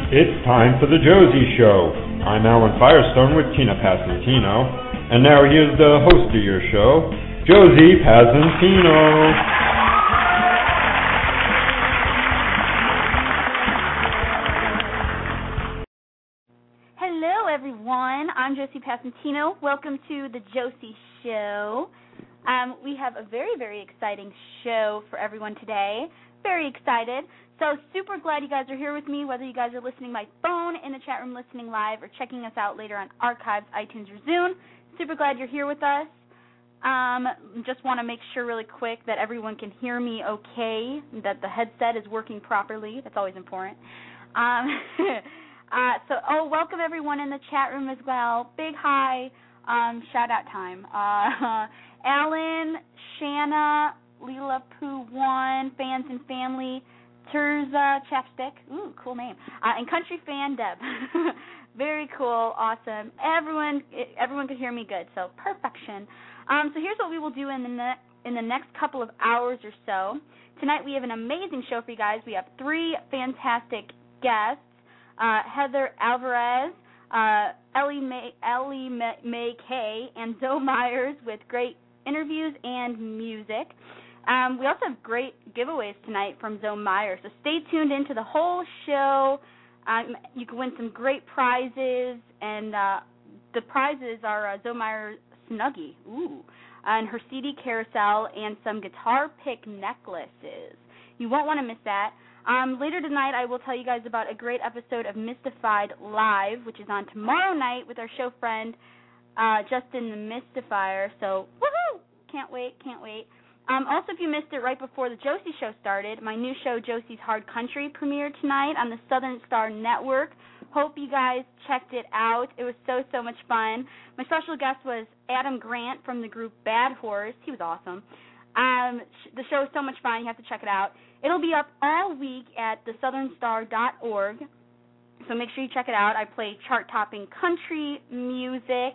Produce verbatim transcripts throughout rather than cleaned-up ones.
It's time for the Josie Show. I'm Alan Firestone with Tina Pasentino, and now here's the host of your show, Josie Pasentino. Hello, everyone. I'm Josie Pasentino. Welcome to the Josie Show. Um, we have a very, very exciting show for everyone today. Very excited. So super glad you guys are here with me, whether you guys are listening by phone, in the chat room listening live, or checking us out later on Archives, iTunes, or Zune. Super glad you're here with us. Um, just want to make sure really quick that everyone can hear me okay, that the headset is working properly. That's always important. Um, uh, so, oh, welcome everyone in the chat room as well. Big hi, um, shout-out time. Uh, Alan, Shanna, Leela Pooh One, Fans and Family, Terza Chapstick, ooh, cool name, uh, and Country Fan Deb. Very cool, awesome. Everyone, everyone could hear me good, so perfection. Um, so here's what we will do in the ne- in the next couple of hours or so. Tonight we have an amazing show for you guys. We have three fantastic guests: uh, Heather Alvarez, uh, Ellie May, Ellie May, May Kay, and Zoe Myers with great interviews and music. Um, we also have great giveaways tonight from Zoe Myers, so stay tuned into the whole show. Um, you can win some great prizes, and uh, the prizes are uh, Zoe Myers Snuggie, ooh, and her C D carousel, and some guitar pick necklaces. You won't want to miss that. Um, later tonight, I will tell you guys about a great episode of Mystified Live, which is on tomorrow night with our show friend, uh, Justin the Mystifier. So, woohoo! Can't wait, can't wait. Um, also, if you missed it right before the Josie Show started, my new show, Josie's Hard Country, premiered tonight on the Southern Star Network. Hope you guys checked it out. It was so, so much fun. My special guest was Adam Grant from the group Bad Horse. He was awesome. Um, the show is so much fun. You have to check it out. It'll be up all week at the southern star dot org, so make sure you check it out. I play chart-topping country music,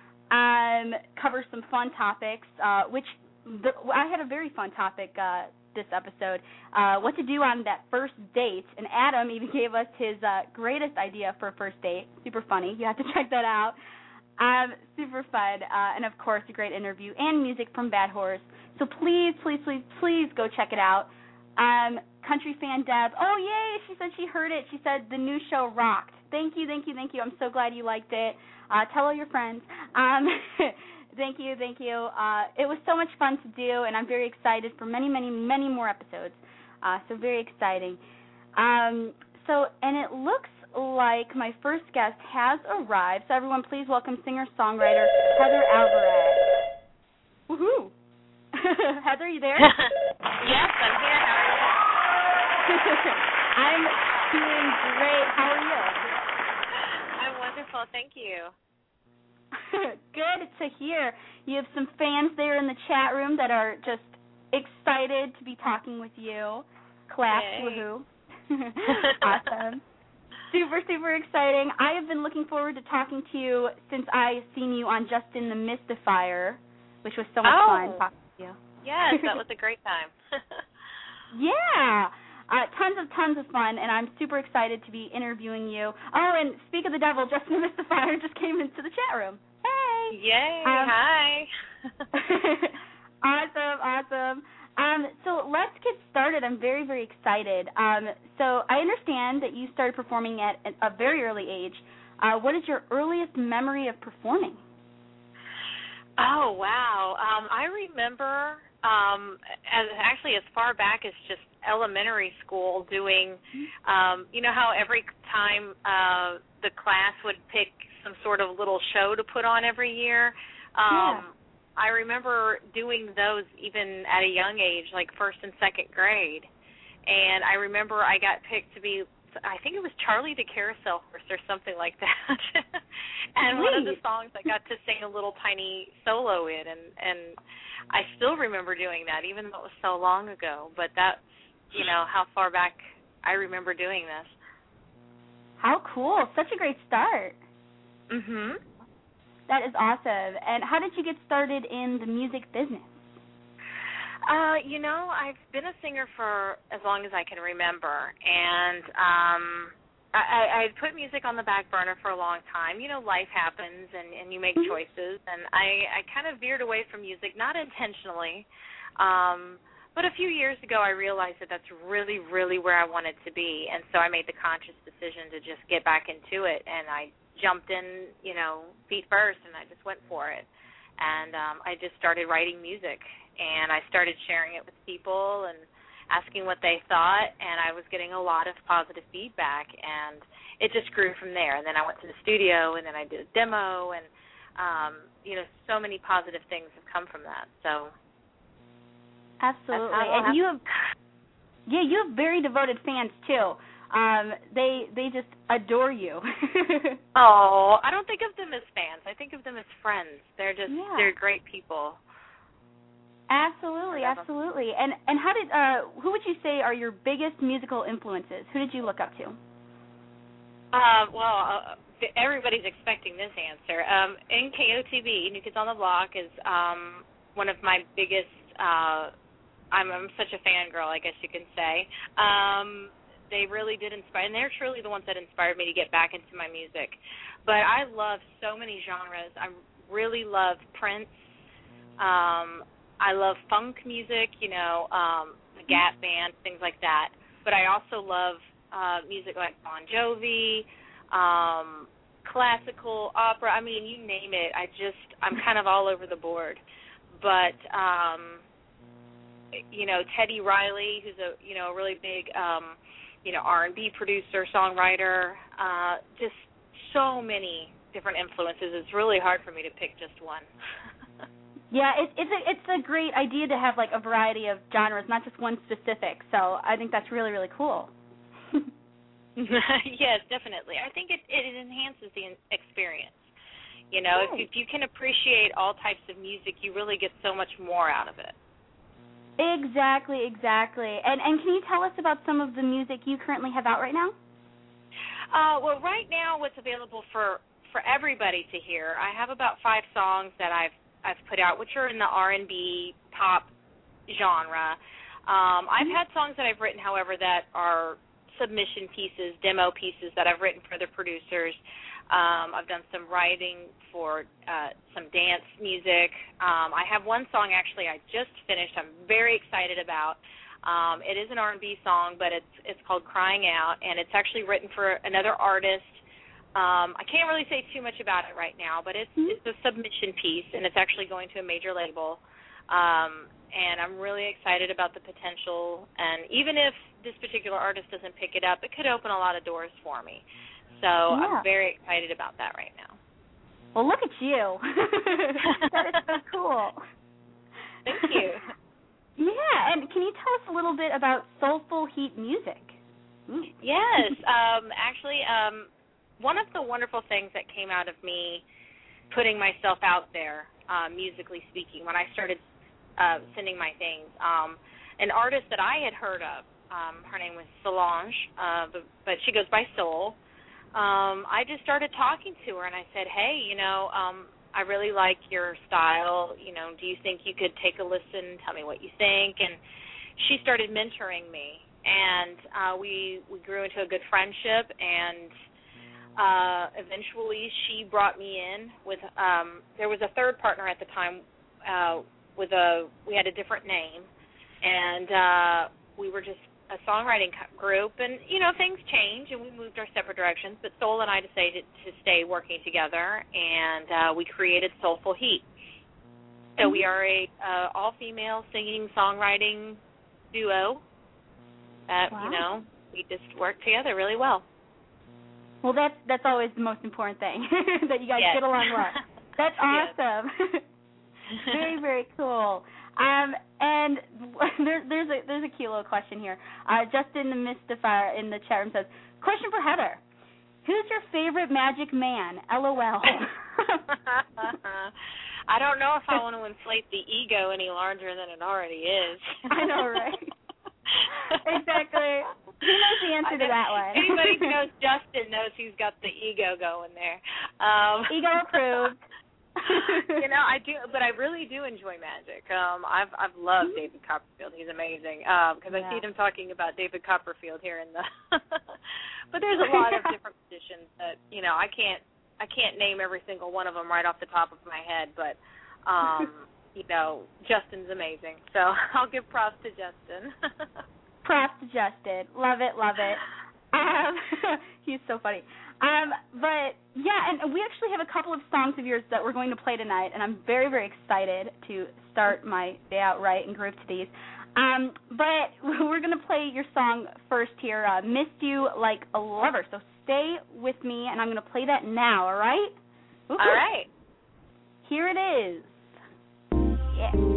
um, cover some fun topics, uh, which the, I had a very fun topic uh, this episode, uh, what to do on that first date, and Adam even gave us his uh, greatest idea for a first date. Super funny. You have to check that out. Um, super fun, uh, and of course a great interview and music from Bad Horse. So please, please, please, please go check it out. Um, Country Fan Deb, oh yay, she said she heard it. She said the new show rocked. Thank you, thank you, thank you. I'm so glad you liked it. Uh, tell all your friends. Um, thank you, thank you. Uh, it was so much fun to do, and I'm very excited for many, many, many more episodes. Uh, so very exciting. Um, so, and it looks like my first guest has arrived. So everyone, please welcome singer-songwriter Heather Alvarez. Woohoo! Heather, you there? Yes, I'm here. How are you? I'm doing great. How are you? I'm wonderful. Thank you. Good to hear. You have some fans there in the chat room that are just excited to be talking with you. Clap, woohoo. Awesome. Super, super exciting. I have been looking forward to talking to you since I seen you on Justin the Mystifier, which was so much oh. fun talking to you. Yes, that was a great time. Yeah. Uh, tons of, tons of fun, and I'm super excited to be interviewing you. Oh, and speak of the devil, Justin the Mystifier just came into the chat room. Hey! Yay, um, hi. Awesome, awesome. Um, so let's get started. I'm very, very excited. Um, so I understand that you started performing at a very early age. Uh, what is your earliest memory of performing? Oh, wow. Um, I remember um, as actually as far back as just elementary school doing, um, you know how every time uh, the class would pick some sort of little show to put on every year? Um, yeah. I remember doing those even at a young age, like first and second grade. And I remember I got picked to be, I think it was Charlie the Carousel Horse or something like that. And Sweet. one of the songs I got to sing a little tiny solo in, and, and I still remember doing that, even though it was so long ago. But that's, you know, how far back I remember doing this. How cool. Such a great start. Mm-hmm. That is awesome. And how did you get started in the music business? Uh, you know, I've been a singer for as long as I can remember, and um, I, I put music on the back burner for a long time. You know, life happens, and, and you make mm-hmm. choices. And I, I kind of veered away from music, not intentionally. Um, but a few years ago, I realized that that's really, really where I wanted to be. And so I made the conscious decision to just get back into it. And I jumped in, you know, feet first, and I just went for it. And um, I just started writing music. And I started sharing it with people and asking what they thought, and I was getting a lot of positive feedback, and it just grew from there. And then I went to the studio, and then I did a demo, and, um, you know, so many positive things have come from that. So absolutely. And you have, yeah, you have very devoted fans, too. Um, they they just adore you. Oh, I don't think of them as fans. I think of them as friends. They're just, yeah. they're great people. Absolutely, absolutely. And and how did uh, who would you say are your biggest musical influences? Who did you look up to? Uh, well, uh, everybody's expecting this answer. Um, N K O T B, New Kids on the Block, is um, one of my biggest. Uh, I'm, I'm such a fangirl, I guess you can say. Um, they really did inspire, and they're truly the ones that inspired me to get back into my music. But I love so many genres. I really love Prince. Um, I love funk music, you know, um, the Gap Band, things like that. But I also love uh, music like Bon Jovi, um, classical, opera. I mean, you name it. I just, I'm kind of all over the board. But, um, you know, Teddy Riley, who's a, you know, a really big, um, you know, R and B producer, songwriter, uh, just so many different influences. It's really hard for me to pick just one. Yeah, it, it's a it's a great idea to have like a variety of genres, not just one specific. So I think that's really really cool. Yes, definitely. I think it it enhances the experience. You know, right. if, if you can appreciate all types of music, you really get so much more out of it. Exactly, exactly. And and can you tell us about some of the music you currently have out right now? Uh, well, right now, what's available for for everybody to hear, I have about five songs that I've I've put out, which are in the R and B pop genre. Um, I've had songs that I've written, however, that are submission pieces, demo pieces that I've written for the producers. Um, I've done some writing for uh, some dance music. Um, I have one song, actually, I just finished I'm very excited about. Um, it is an R and B song, but it's it's called Crying Out, and it's actually written for another artist. Um, I can't really say too much about it right now, but it's it's a submission piece, and it's actually going to a major label. Um, and I'm really excited about the potential. And even if this particular artist doesn't pick it up, it could open a lot of doors for me. So yeah. I'm very excited about that right now. Well, look at you. That is so cool. Thank you. Yeah, and can you tell us a little bit about Soulful Heat Music? Ooh. Yes. Um, actually, um, one of the wonderful things that came out of me putting myself out there, uh, musically speaking, when I started uh, sending my things, um, an artist that I had heard of, um, her name was Solange, uh, but, but she goes by Soul. Um, I just started talking to her, and I said, hey, you know, um, I really like your style. You know, do you think you could take a listen, tell me what you think? And she started mentoring me, and uh, we, we grew into a good friendship, and Uh, eventually, she brought me in with. Um, there was a third partner at the time. Uh, with a, we had a different name, and uh, we were just a songwriting group. And you know, things change, and we moved our separate directions. But Soul and I decided to stay working together, and uh, we created Soulful Heat. So we are a uh, all-female singing songwriting duo. That wow. you know, we just work together really well. Well, that's that's always the most important thing, that you guys yes. get along well. That's awesome. Very, very cool. Um, and there, there's a there's a cute little question here. Uh, Justin the Mystifier in the chat room says, question for Heather. Who's your favorite magic man? LOL. I don't know if I want to inflate the ego any larger than it already is. I know, right? Exactly. He knows the answer to that one. Anybody who knows Justin knows he's got the ego going there. Um, ego approved. You know, I do, but I really do enjoy magic. Um, I've I've loved David Copperfield. He's amazing. Because um, yeah. I see them talking about David Copperfield here in the. But there's a lot of different positions that you know I can't I can't name every single one of them right off the top of my head. But um, you know, Justin's amazing. So I'll give props to Justin. Props to Justin. Love it, love it. Um, he's so funny. Um, but, yeah, and we actually have a couple of songs of yours that we're going to play tonight, and I'm very, very excited to start my day out right and groove to these. Um, but we're going to play your song first here, uh, Missed You Like a Lover. So stay with me, and I'm going to play that now, all right? Woo-hoo. All right. Here it is. Yeah.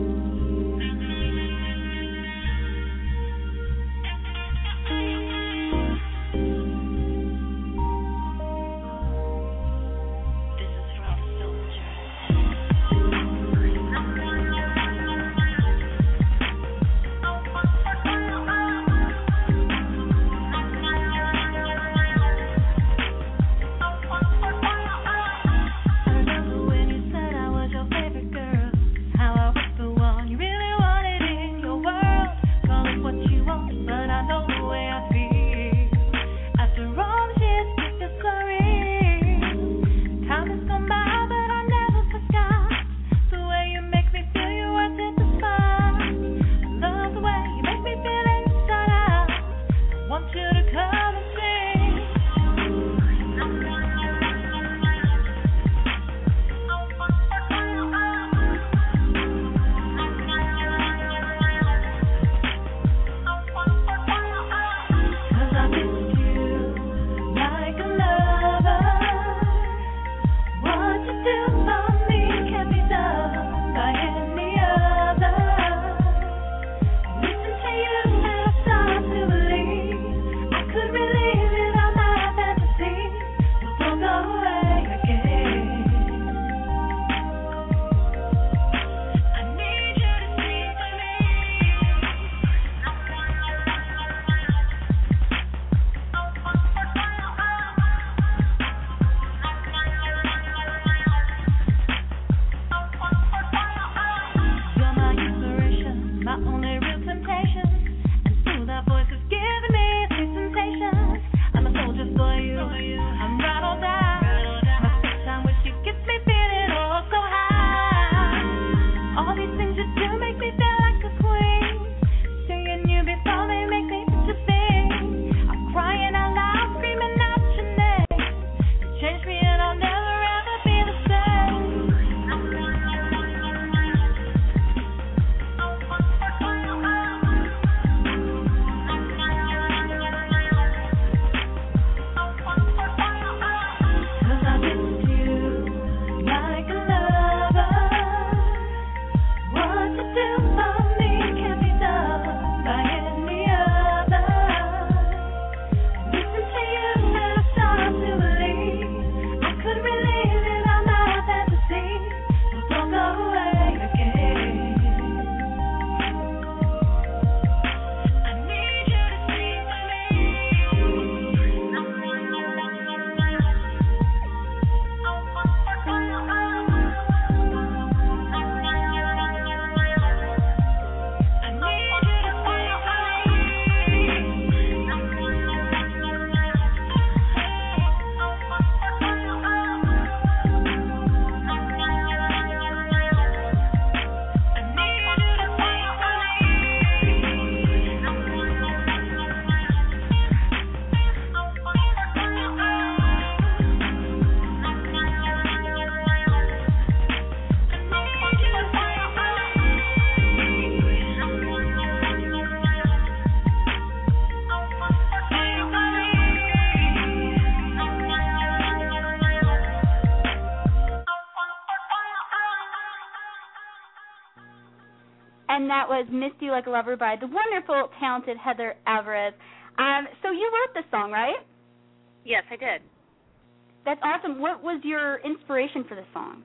And that was Missed You Like a Lover by the wonderful, talented Heather Alvarez. Um, so you wrote this song, right? Yes, I did. That's awesome. What was your inspiration for the song?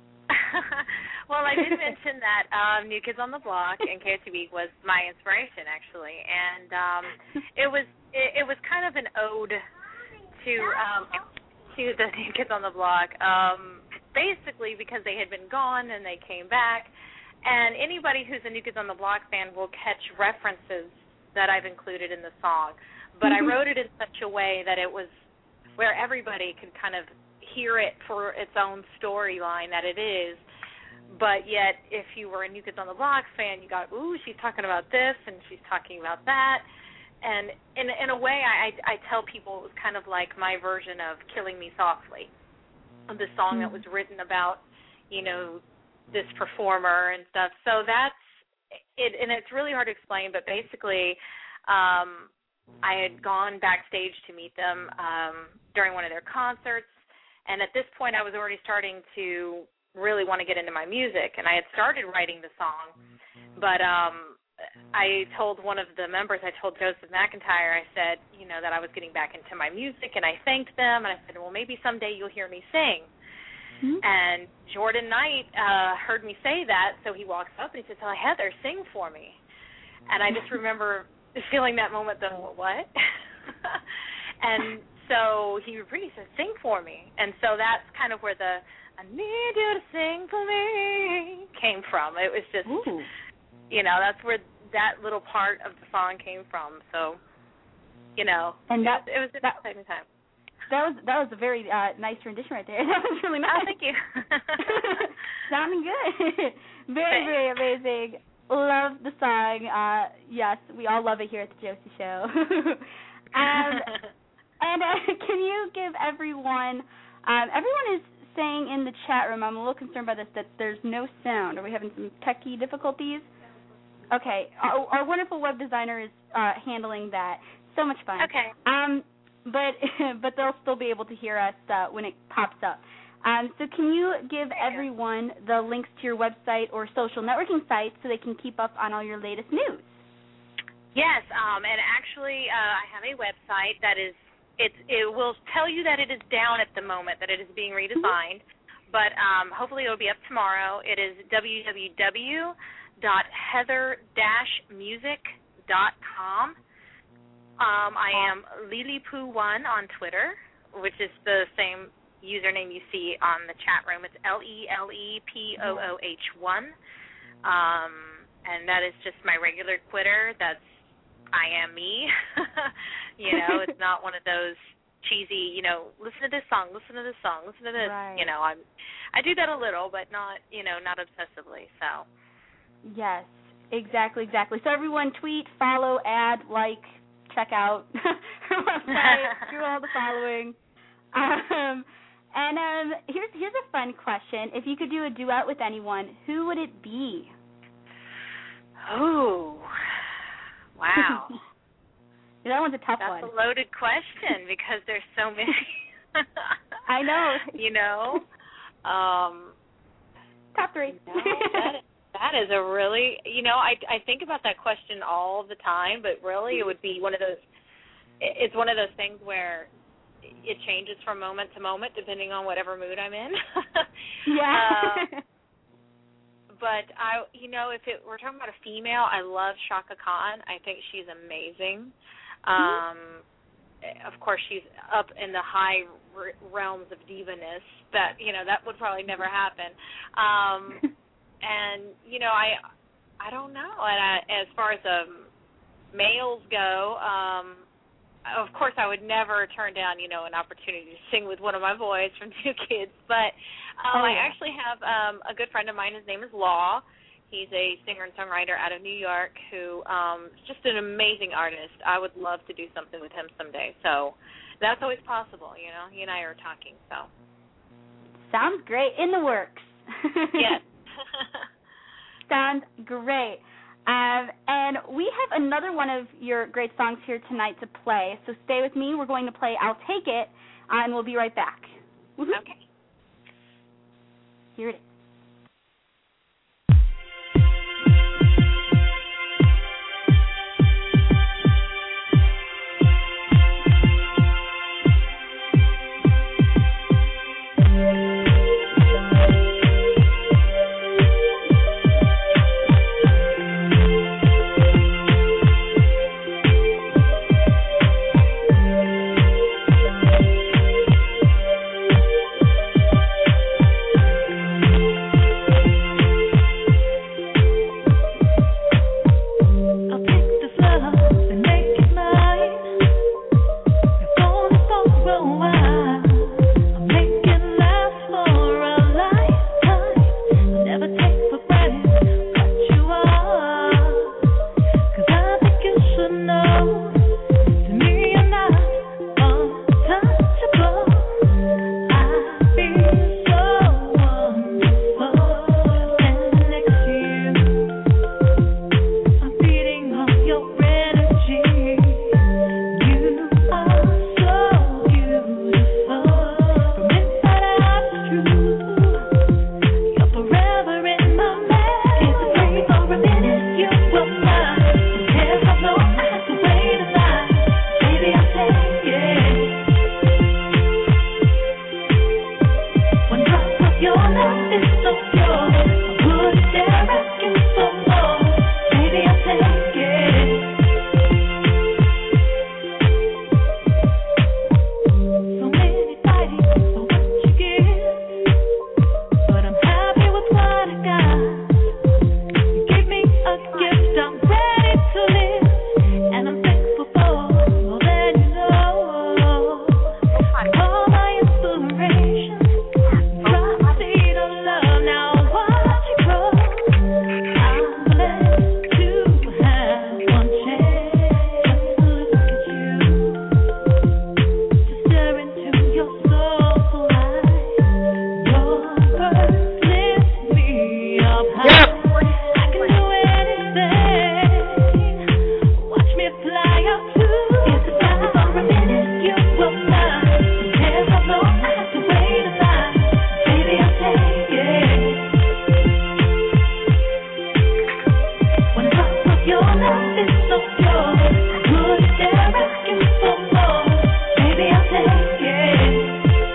Well, I did mention that um, New Kids on the Block and K O T B was my inspiration, actually, and um, it was it, it was kind of an ode to um, to the New Kids on the Block. Um, basically because they had been gone and they came back. And anybody who's a New Kids on the Block fan will catch references that I've included in the song. But mm-hmm. I wrote it in such a way that it was where everybody could kind of hear it for its own storyline that it is. But yet, if you were a New Kids on the Block fan, you got, ooh, she's talking about this and she's talking about that. And in in a way, I, I tell people it was kind of like my version of Killing Me Softly, the song mm-hmm. that was written about, you know, this performer and stuff. So that's it, and it's really hard to explain, but basically um, I had gone backstage to meet them um, during one of their concerts, and at this point I was already starting to really want to get into my music, and I had started writing the song, but um, I told one of the members, I told Joseph McIntyre, I said, you know, that I was getting back into my music, and I thanked them, and I said, well, maybe someday you'll hear me sing. Mm-hmm. And Jordan Knight uh, heard me say that, so he walks up and he says, oh, Heather, sing for me. And I just remember feeling that moment, though, what? And so he repeated, he said, sing for me. And so that's kind of where the I need you to sing for me came from. It was just, Ooh. you know, that's where that little part of the song came from. So, you know, and that, it was, it was that, an exciting time. That was that was a very uh, nice rendition right there. That was really nice. Oh, thank you. Sounding good. Very, Thanks. very amazing. Love the song. Uh, yes, we all love it here at the Josie Show. um, and uh, can you give everyone, um, everyone is saying in the chat room, I'm a little concerned by this, that there's no sound. Are we having some techie difficulties? Okay. Our, our wonderful web designer is uh, handling that. So much fun. Okay. Um. But but they'll still be able to hear us uh, when it pops up. Um, so can you give everyone the links to your website or social networking sites so they can keep up on all your latest news? Yes, um, and actually uh, I have a website that is, it's, it will tell you that it is down at the moment, that it is being redesigned, mm-hmm. but um, hopefully it will be up tomorrow. It is w w w dot heather dash music dot com. Um, I am Lilipu one on Twitter, which is the same username you see on the chat room. It's L E L E P O O H one, um, and that is just my regular Twitter. That's I am me. You know, it's not one of those cheesy, you know, listen to this song, listen to this song, listen to this. Right. You know, I'm I do that a little, but not, you know, not obsessively. So. Yes, exactly, exactly. So everyone tweet, follow, add, like, check out her website, do all the following. Um, and um, here's here's a fun question. If you could do a duet with anyone, who would it be? Oh, wow. That one's a tough That's one. That's a loaded question because there's so many. I know. You know? Um, Top three. No, that, That is a really, you know, I, I think about that question all the time, but really it would be one of those, it's one of those things where it changes from moment to moment depending on whatever mood I'm in. Yeah. uh, but, I, you know, if it, we're talking about a female, I love Chaka Khan. I think she's amazing. Um, mm-hmm. Of course, she's up in the high r- realms of diva-ness, but, you know, that would probably never happen. Um And, you know, I I don't know. And I, as far as um, males go, um, of course I would never turn down, you know, an opportunity to sing with one of my boys from New Kids. But um, oh, yeah. I actually have um, a good friend of mine. His name is Law. He's a singer and songwriter out of New York who um, is just an amazing artist. I would love to do something with him someday. So that's always possible, you know. He and I are talking. So sounds great. In the works. Yes. Sounds great. Um, and we have another one of your great songs here tonight to play. So stay with me. We're going to play I'll Take It, uh, and we'll be right back. Woo-hoo. Okay. Here it is. Your love is so pure. Would dare ask you for more. Baby, I'll take it.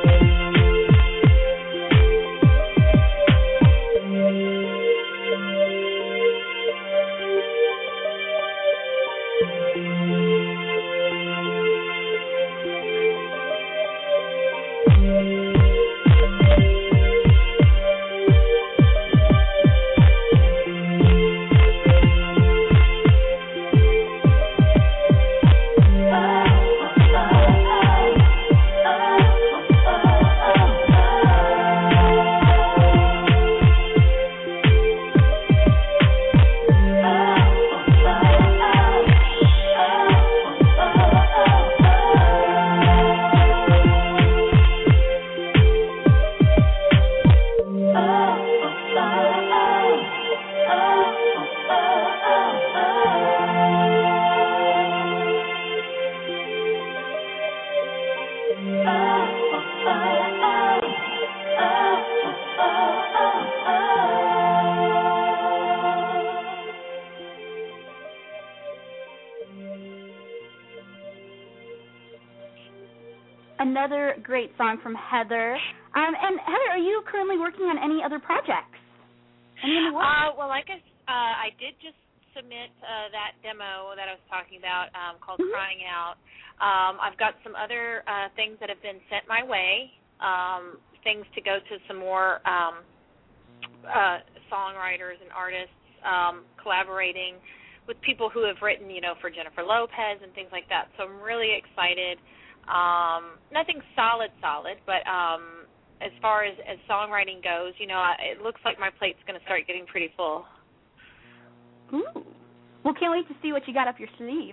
Another great song from Heather. Um, and Heather, are you currently working on any other projects? Any in the works? Uh, well, like I, uh, I did just submit uh, that demo that I was talking about um, called mm-hmm. Crying Out. Um, I've got some other uh, things that have been sent my way, um, things to go to some more um, uh, songwriters and artists, um, collaborating with people who have written, you know, for Jennifer Lopez and things like that. So I'm really excited. Um, nothing solid, solid, but um, as far as, as songwriting goes, you know, I, it looks like my plate's going to start getting pretty full. Ooh. Well, can't wait to see what you got up your sleeve.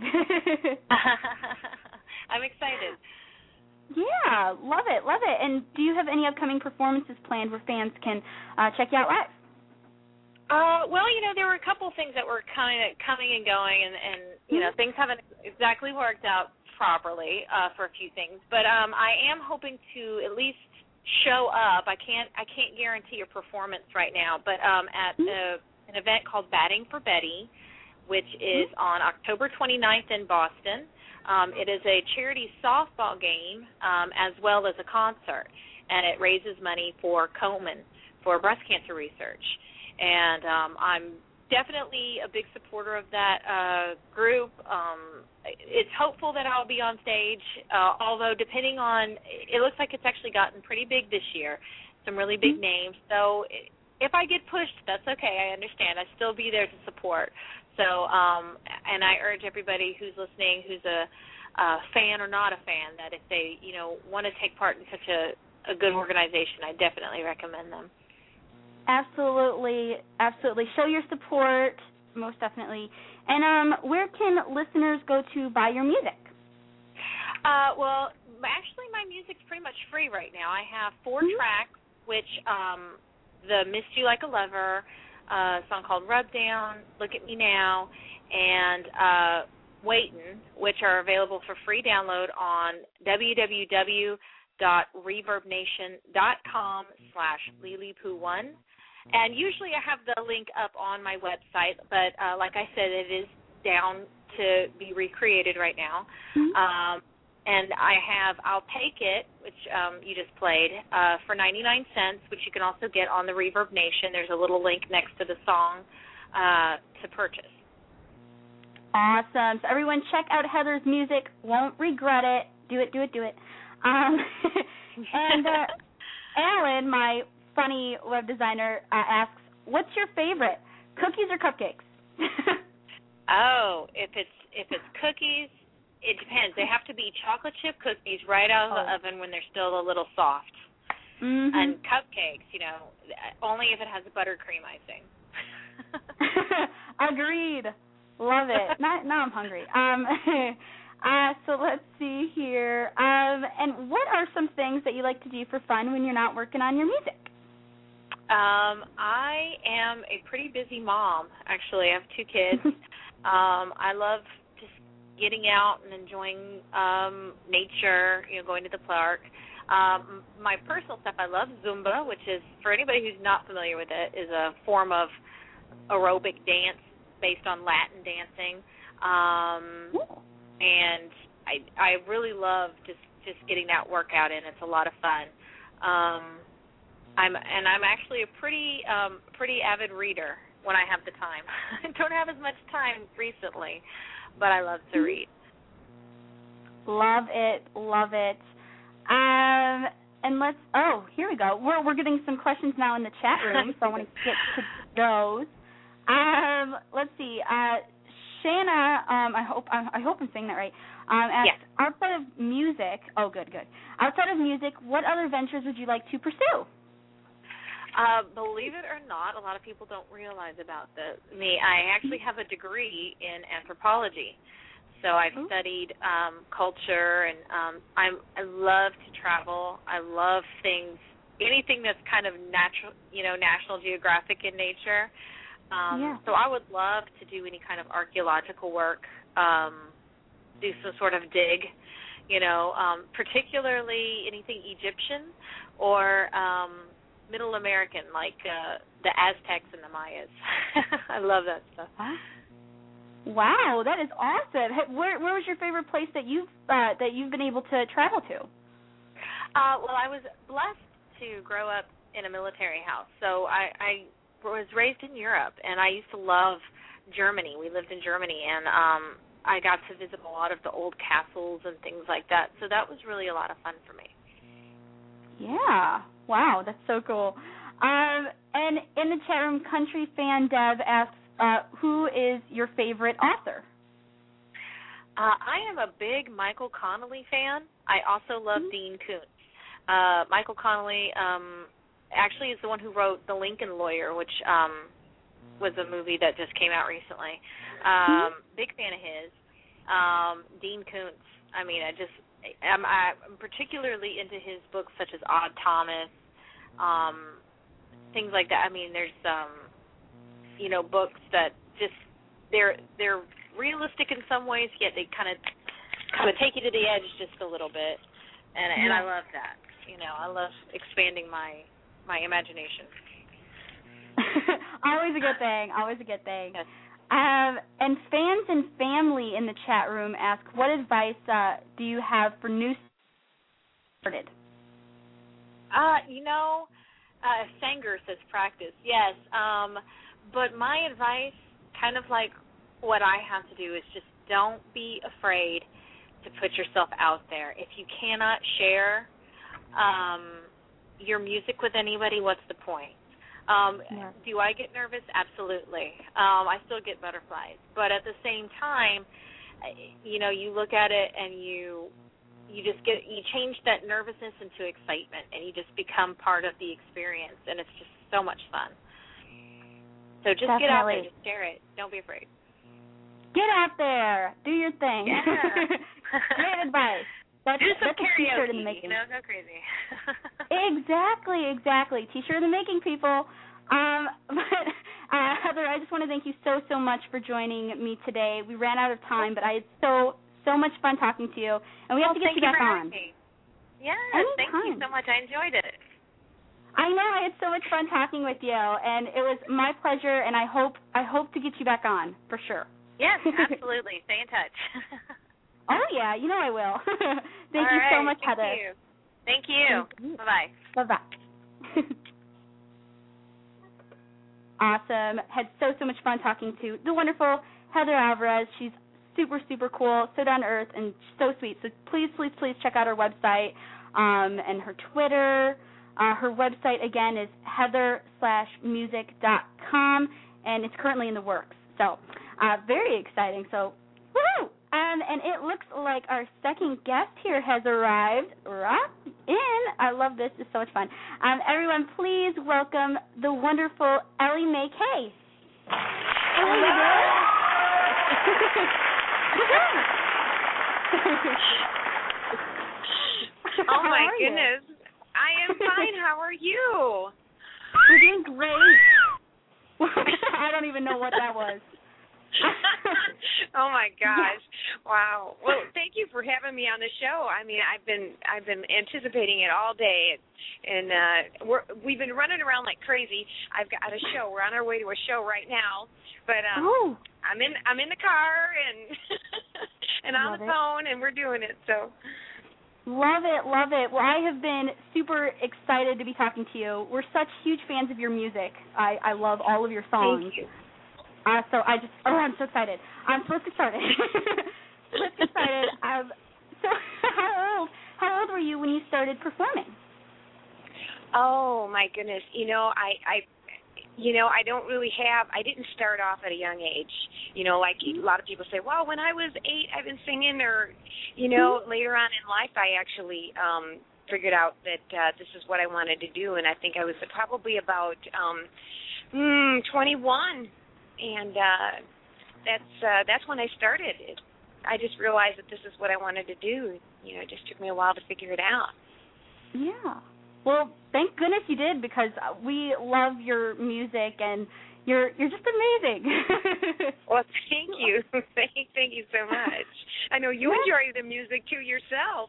I'm excited. Yeah, love it, love it. And do you have any upcoming performances planned where fans can uh, check you out live? Uh, well, you know, there were a couple things that were kind of coming and going, and, and you know, things haven't exactly worked out properly uh, for a few things. But um, I am hoping to at least show up. I can't I can't guarantee a performance right now, but um, at a, an event called Batting for Betty, which is on October twenty-ninth in Boston. Um, it is a charity softball game um, as well as a concert, and it raises money for Komen for breast cancer research. And um, I'm definitely a big supporter of that uh, group. Um, it's hopeful that I'll be on stage, uh, although depending on, it looks like it's actually gotten pretty big this year, some really big names. So if I get pushed, that's okay. I understand. I'll still be there to support. So, um, and I urge everybody who's listening, who's a, a fan or not a fan, that if they, you know, want to take part in such a, a good organization, I definitely recommend them. Absolutely, absolutely. Show your support, most definitely. And um, where can listeners go to buy your music? Uh, well, actually, my music's pretty much free right now. I have four mm-hmm. tracks, which um, the Missed You Like a Lover, uh, a song called Rub Down, Look at Me Now, and uh, Waitin', which are available for free download on www dot reverb nation dot com slash lilipu one. And usually I have the link up on my website, but uh, like I said, it is down to be recreated right now. Mm-hmm. Um, and I have I'll Take It, which um, you just played, uh, for ninety-nine cents, which you can also get on the Reverb Nation. There's a little link next to the song uh, to purchase. Awesome. So everyone check out Heather's music. Won't regret it. Do it, do it, do it. Um, and uh, Alan, my funny web designer, uh, asks, what's your favorite, cookies or cupcakes? Oh, if it's if it's cookies, it depends. They have to be chocolate chip cookies right out of the oh. oven when they're still a little soft. Mm-hmm. And cupcakes, you know, only if it has buttercream icing. Agreed. Love it. Now, now I'm hungry. Um, uh, so let's see here. Um, and what are some things that you like to do for fun when you're not working on your music? Um, I am a pretty busy mom, actually. I have two kids. um, I love just getting out and enjoying um, nature, you know, going to the park. Um, my personal stuff, I love Zumba, which is, for anybody who's not familiar with it, is a form of aerobic dance based on Latin dancing, um, and I I really love just, just getting that workout in. It's a lot of fun. Um, I'm and I'm actually a pretty um, pretty avid reader when I have the time. I don't have as much time recently, but I love to read. Love it, love it. Um, and let's, oh, here we go. We're we're getting some questions now in the chat room, so I want to get to those. Um, let's see. Uh, Shanna, um, I hope I, I hope I'm saying that right. Um, asks, yes. outside of music, oh, good, good. Outside of music, what other ventures would you like to pursue? Uh, believe it or not, a lot of people don't realize about this. Me, I actually have a degree in anthropology. So I've Ooh. studied um, culture, and um, I'm, I love to travel. I love things, anything that's kind of natural, you know, National Geographic in nature. Um, yeah. So I would love to do any kind of archaeological work, um, do some sort of dig, you know, um, particularly anything Egyptian or um, Middle American, like uh, the Aztecs and the Mayas. I love that stuff. Huh? Wow, that is awesome. Where where was your favorite place that you've uh, that you've been able to travel to? Uh, well, I was blessed to grow up in a military house, so I, I was raised in Europe, and I used to love Germany. We lived in Germany, and um, I got to visit a lot of the old castles and things like that. So that was really a lot of fun for me. Yeah. Wow, that's so cool. Um, and in the chat room, Country Fan Dev asks, Uh, who is your favorite author? Uh, I am a big Michael Connelly fan. I also love mm-hmm. Dean Koontz. Uh, Michael Connelly um, actually is the one who wrote The Lincoln Lawyer, which um, was a movie that just came out recently. Um, mm-hmm. Big fan of his. Um, Dean Koontz, I mean, I just, I'm, I'm particularly into his books such as Odd Thomas, um, things like that. I mean, there's um, you know, books that just they're they're realistic in some ways, yet they kind of kind of take you to the edge just a little bit, and and yeah. I love that. You know, I love expanding my my imagination. Always a good thing. Always a good thing. Yes. Um, and fans and family in the chat room ask, what advice uh, do you have for new started? Uh, you know, uh, Sanger says practice. Yes. Um. But my advice, kind of like what I have to do, is just don't be afraid to put yourself out there. If you cannot share um, your music with anybody, what's the point? Um, yeah. Do I get nervous? Absolutely. Um, I still get butterflies. But at the same time, you know, you look at it and you you just get you change that nervousness into excitement, and you just become part of the experience, and it's just so much fun. So just Definitely. Get out there, just share it. Don't be afraid. Get out there, do your thing. Yeah. Great advice. That's, Do some that's a T-shirt in the karaoke. making. You know, go crazy. Exactly, exactly. T-shirt in the making, people. Um, but uh, Heather, I just want to thank you so, so much for joining me today. We ran out of time, but I had so, so much fun talking to you, and we well, have to get you you back on. Me. Yes, Anytime. Thank you so much. I enjoyed it. I know, I had so much fun talking with you, and it was my pleasure, and I hope I hope to get you back on, for sure. Yes, absolutely. Stay in touch. Oh, yeah, you know I will. Thank All you right, so much, thank Heather. You. Thank you. Thank you. Bye-bye. Bye-bye. Awesome. Had so, so much fun talking to the wonderful Heather Alvarez. She's super, super cool, so down to earth, and so sweet. So please, please, please check out her website um, and her Twitter. Uh, her website, again, is heather slash music dot com, and it's currently in the works. So uh, very exciting. So, woohoo! Um, and it looks like our second guest here has arrived right in. I love this. It's so much fun. Um, everyone, please welcome the wonderful Ellie Mae Kay. Hello. Oh, my goodness. You? I am fine. How are you? We're doing great. I don't even know what that was. Oh my gosh! Wow. Well, thank you for having me on the show. I mean, I've been I've been anticipating it all day, and uh, we're we've been running around like crazy. I've got a show. We're on our way to a show right now, but um, oh. I'm in I'm in the car and and on Love the phone, and we're doing it. So. Love it, love it. Well, I have been super excited to be talking to you. We're such huge fans of your music. I, I love all of your songs. Thank you. Uh, so I just, oh, I'm so excited. Um, so let's get started. let's get started. Um, so how old, how old were you when you started performing? Oh my goodness! You know, I, I, you know, I don't really have. I didn't start off at a young age. You know, like a lot of people say, well, when I was eight, I've been singing, or, you know, mm-hmm. later on in life, I actually um, figured out that uh, this is what I wanted to do, and I think I was probably about um, mm, twenty-one. And uh, that's uh, that's when I started. It, I just realized that this is what I wanted to do. You know, it just took me a while to figure it out. Yeah. Well, thank goodness you did, because we love your music, and you're you're just amazing. Well, thank you. thank, thank you so much. I know you enjoy the music too yourself.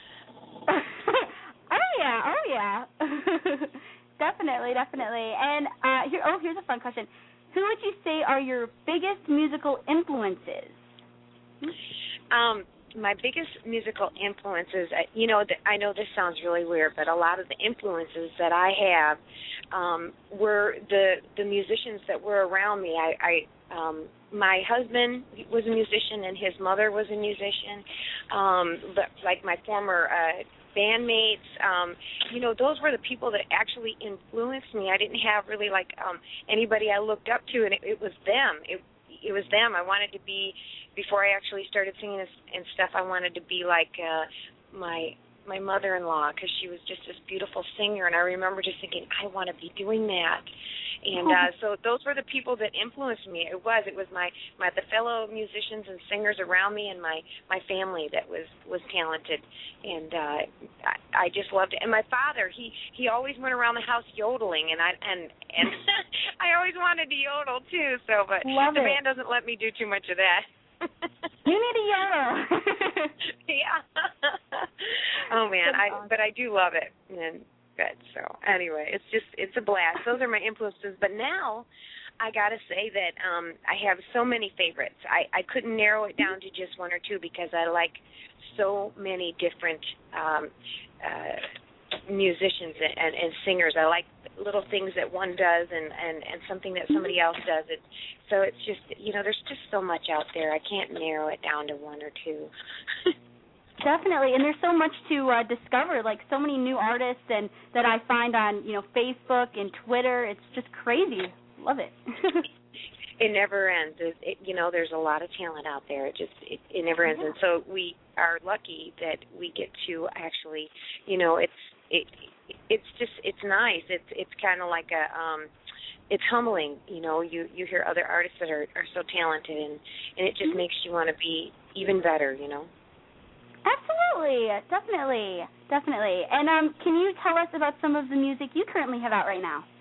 oh yeah, oh yeah. definitely, definitely. And uh, here, oh, here's a fun question. Who would you say are your biggest musical influences? Um, my biggest musical influences, you know, I know this sounds really weird, but a lot of the influences that I have um, were the the musicians that were around me. I, I um, my husband was a musician, and his mother was a musician. Um, but like my former uh, bandmates, um, you know, those were the people that actually influenced me. I didn't have really like um, anybody I looked up to, and it, it was them. It it was them. I wanted to be, before I actually started singing and stuff, I wanted to be like uh, my my mother-in-law, because she was just this beautiful singer, and I remember just thinking, I want to be doing that. And uh, so those were the people that influenced me. It was it was my, my the fellow musicians and singers around me, and my, my family that was, was talented, and uh, I, I just loved it. And my father, he, he always went around the house yodeling, and I and and I always wanted to yodel too. So, but Love the it. band doesn't let me do too much of that. You need a yodel. Yeah. Oh man, That's I awesome. but I do love it. And good. So anyway, it's just it's a blast. Those are my influences. But now I gotta say that um I have so many favorites. I, I couldn't narrow it down to just one or two, because I like so many different um uh musicians and, and, and singers. I like little things that one does and, and, and something that somebody else does. It, so it's just, you know, there's just so much out there. I can't narrow it down to one or two. Definitely, and there's so much to uh, discover, like so many new artists and that I find on, you know, Facebook and Twitter. It's just crazy. Love it. It never ends. It, it, you know, there's a lot of talent out there. It just, it, it never ends. Yeah. And so we are lucky that we get to actually, you know, it's, it, it's just, it's nice. It's, it's kind of like a, um, it's humbling. You know, you, you hear other artists that are, are so talented, and, and it just mm-hmm. makes you want to be even better, you know. Absolutely, definitely, definitely. And um, can you tell us about some of the music you currently have out right now?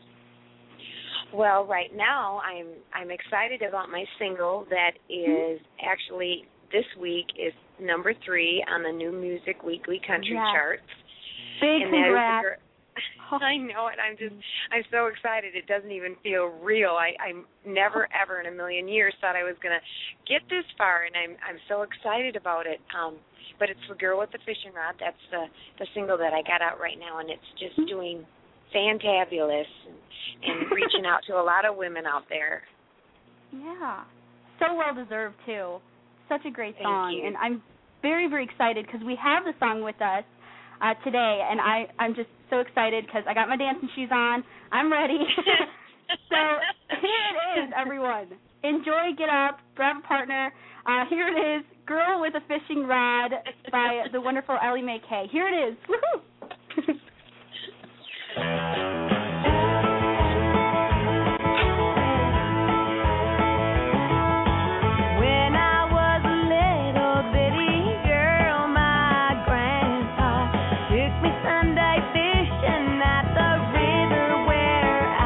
Well, right now I'm I'm excited about my single that is actually this week is number three on the New Music Weekly Country yes. charts. Big and congrats. That is the, I know it. I'm just I'm so excited. It doesn't even feel real. I I never ever in a million years thought I was going to get this far, and I'm I'm so excited about it. Um, but it's The Girl with the Fishing Rod. That's the the single that I got out right now, and it's just doing fantabulous and, and reaching out to a lot of women out there. Yeah, so well deserved too. Such a great Thank song, you. and I'm very very excited because we have the song with us uh, today, and I I'm just so excited because I got my dancing shoes on. I'm ready. So here it is, everyone. Enjoy, get up, grab a partner. Uh, here it is, Girl with a Fishing Rod by the wonderful Ellie Mae Kay. Here it is. Woohoo!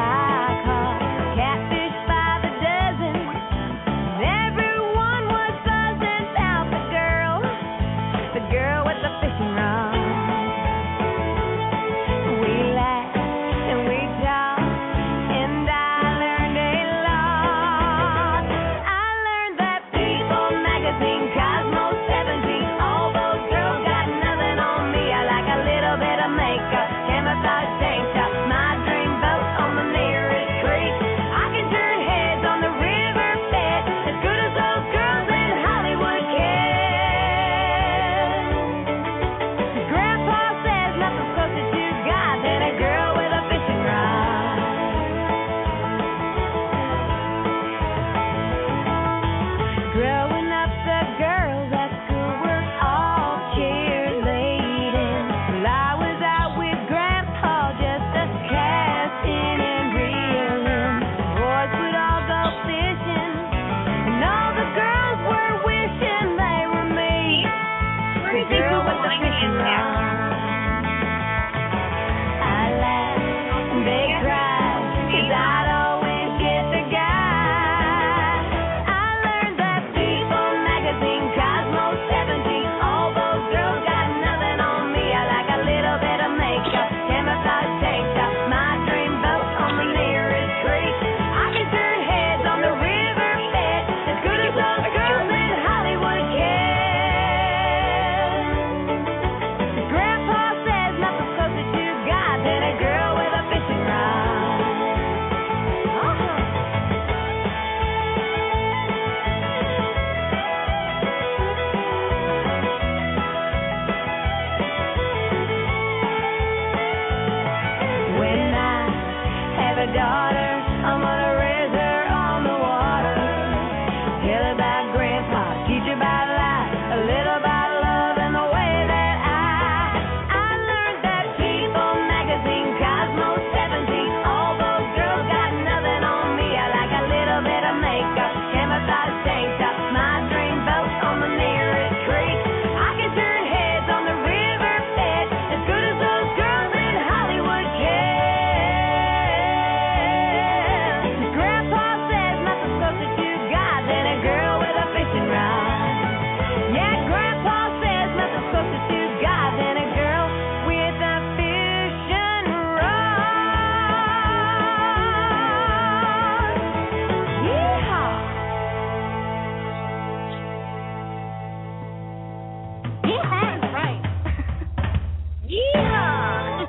Everyone was so Tell about Grandpa, teach about life, a little about love and the way that I I learned that People magazine, Cosmo seventeen, all those girls got nothing on me. I like a little bit of makeup, camouflage tank top, my dream boat on the nearest creek. I can turn heads on the river bed as good as those girls in Hollywood can. Grandpa says nothing's closer to God than a girl with a fishing rod. Yeah, Grandpa says nothing's closer to God than a girl with a fishing rod. Yeehaw! Yeehaw is right. Yeah.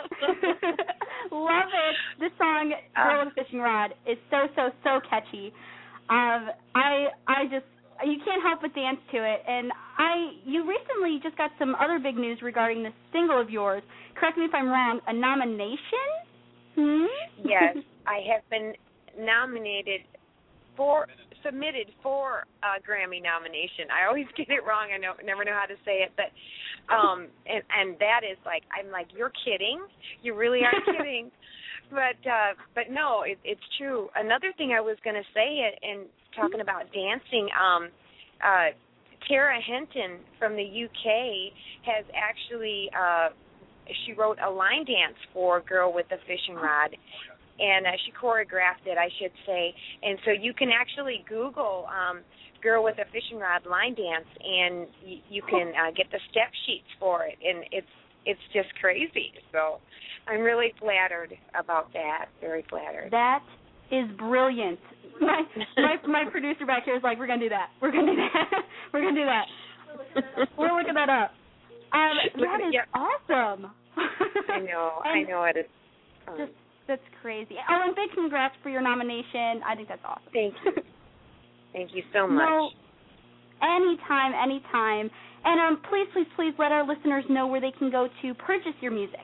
Love it. This song, "Girl with a Fishing Rod," is so so so catchy. Um, I I just you can't help but dance to it. And I you recently just got some other big news regarding this single of yours. Correct me if I'm wrong. A nomination? Hmm. Yes, I have been nominated for, submitted for a Grammy nomination. I always get it wrong. I know, never know how to say it, but um, and and that is like, I'm like, you're kidding? You really are kidding? But uh, but no, it, it's true. Another thing I was going to say, it and talking about dancing, um, uh, Tara Henton from the U K has actually. Uh, She wrote a line dance for Girl with the Fishing Rod, and uh, she choreographed it, I should say. And so you can actually Google um, Girl with a Fishing Rod line dance, and y- you can uh, get the step sheets for it, and it's it's just crazy. So I'm really flattered about that, very flattered. That is brilliant. My my my producer back here is like, we're gonna do that. We're gonna do that. We're gonna do that. We're looking that up. Um, that is Yep. awesome. I know, I And know it is. Um, Just, that's crazy. Oh, and big congrats for your nomination. I think that's awesome. Thank you. Thank you so much. No, anytime, anytime. And um, please, please, please let our listeners know where they can go to purchase your music.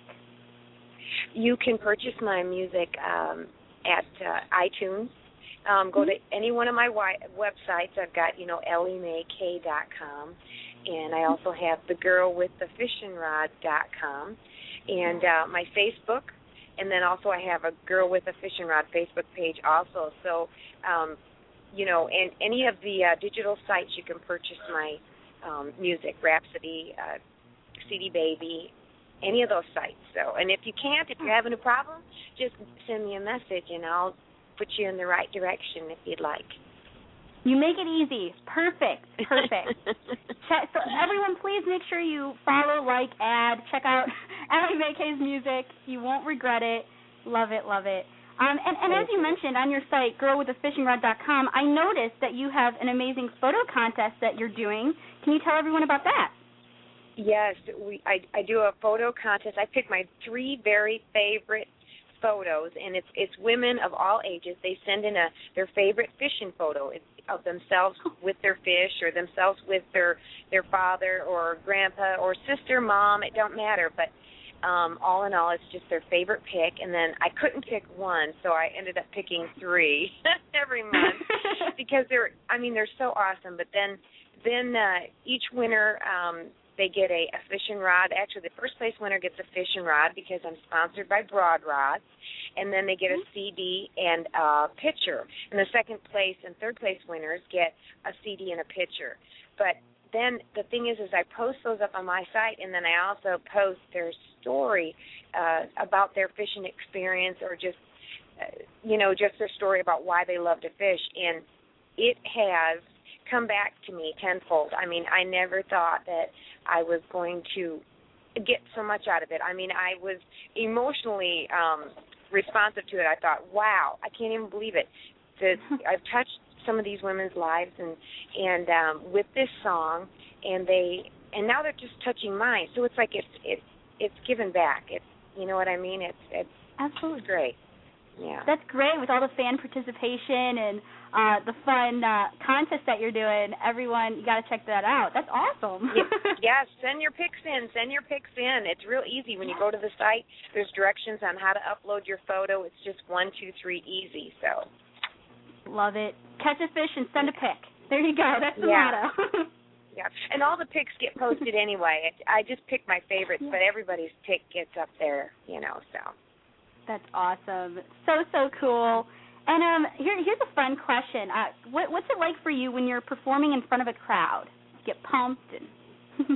You can purchase my music um, at uh, iTunes. Um, go to any one of my wi- websites. I've got, you know, ellie mae kay dot com, and I also have the girl with the fishing rod dot com, and uh, my Facebook, and then also I have a Girl with a Fishing Rod Facebook page also. So, um, you know, and any of the uh, digital sites you can purchase my um, music, Rhapsody, uh, C D Baby, any of those sites. So, and if you can't, if you're having a problem, just send me a message, and I'll put you in the right direction if you'd like. You make it easy. Perfect. Perfect. Check, so everyone, please make sure you follow, like, add, check out Ellie Mae Kay's music. You won't regret it. Love it, love it. Um, and, and as you mentioned on your site, girl with a fishing rod dot com, I noticed that you have an amazing photo contest that you're doing. Can you tell everyone about that? Yes, we. I, I do a photo contest. I pick my three very favorite photos, and it's it's women of all ages. They send in a their favorite fishing photo of themselves with their fish, or themselves with their their father or grandpa or sister, mom. It don't matter, but um, all in all, it's just their favorite pick. And then I couldn't pick one, so I ended up picking three every month because they're. I mean, they're so awesome. But then then uh, each winner. Um, They get a, a fishing rod. Actually, the first place winner gets a fishing rod because I'm sponsored by Broad Rods. And then they get a C D and a picture. And the second place and third place winners get a C D and a picture. But then the thing is, is I post those up on my site, and then I also post their story uh, about their fishing experience, or just, uh, you know, just their story about why they love to fish. And it has come back to me tenfold. I mean, I never thought that I was going to get so much out of it. I mean, I was emotionally um, responsive to it. I thought, wow, I can't even believe it. That I've touched some of these women's lives, and and um, with this song, and they and now they're just touching mine. So it's like it's it's it's given back. It's, you know what I mean? It's it's Absolutely. It's great. Yeah. That's great with all the fan participation and uh, the fun uh, contest that you're doing. Everyone, you got to check that out. That's awesome. Yes, yeah, send your pics in. Send your pics in. It's real easy. When you go to the site, there's directions on how to upload your photo. It's just one, two, three, easy. So. Love it. Catch a fish and send a pic. There you go. That's the Yeah. motto. Yeah, and all the picks get posted anyway. I just pick my favorites, Yeah. but everybody's pick gets up there, you know. So That's awesome. So so cool. And um, here here's a fun question. Uh, what what's it like for you when you're performing in front of a crowd? You get pumped and.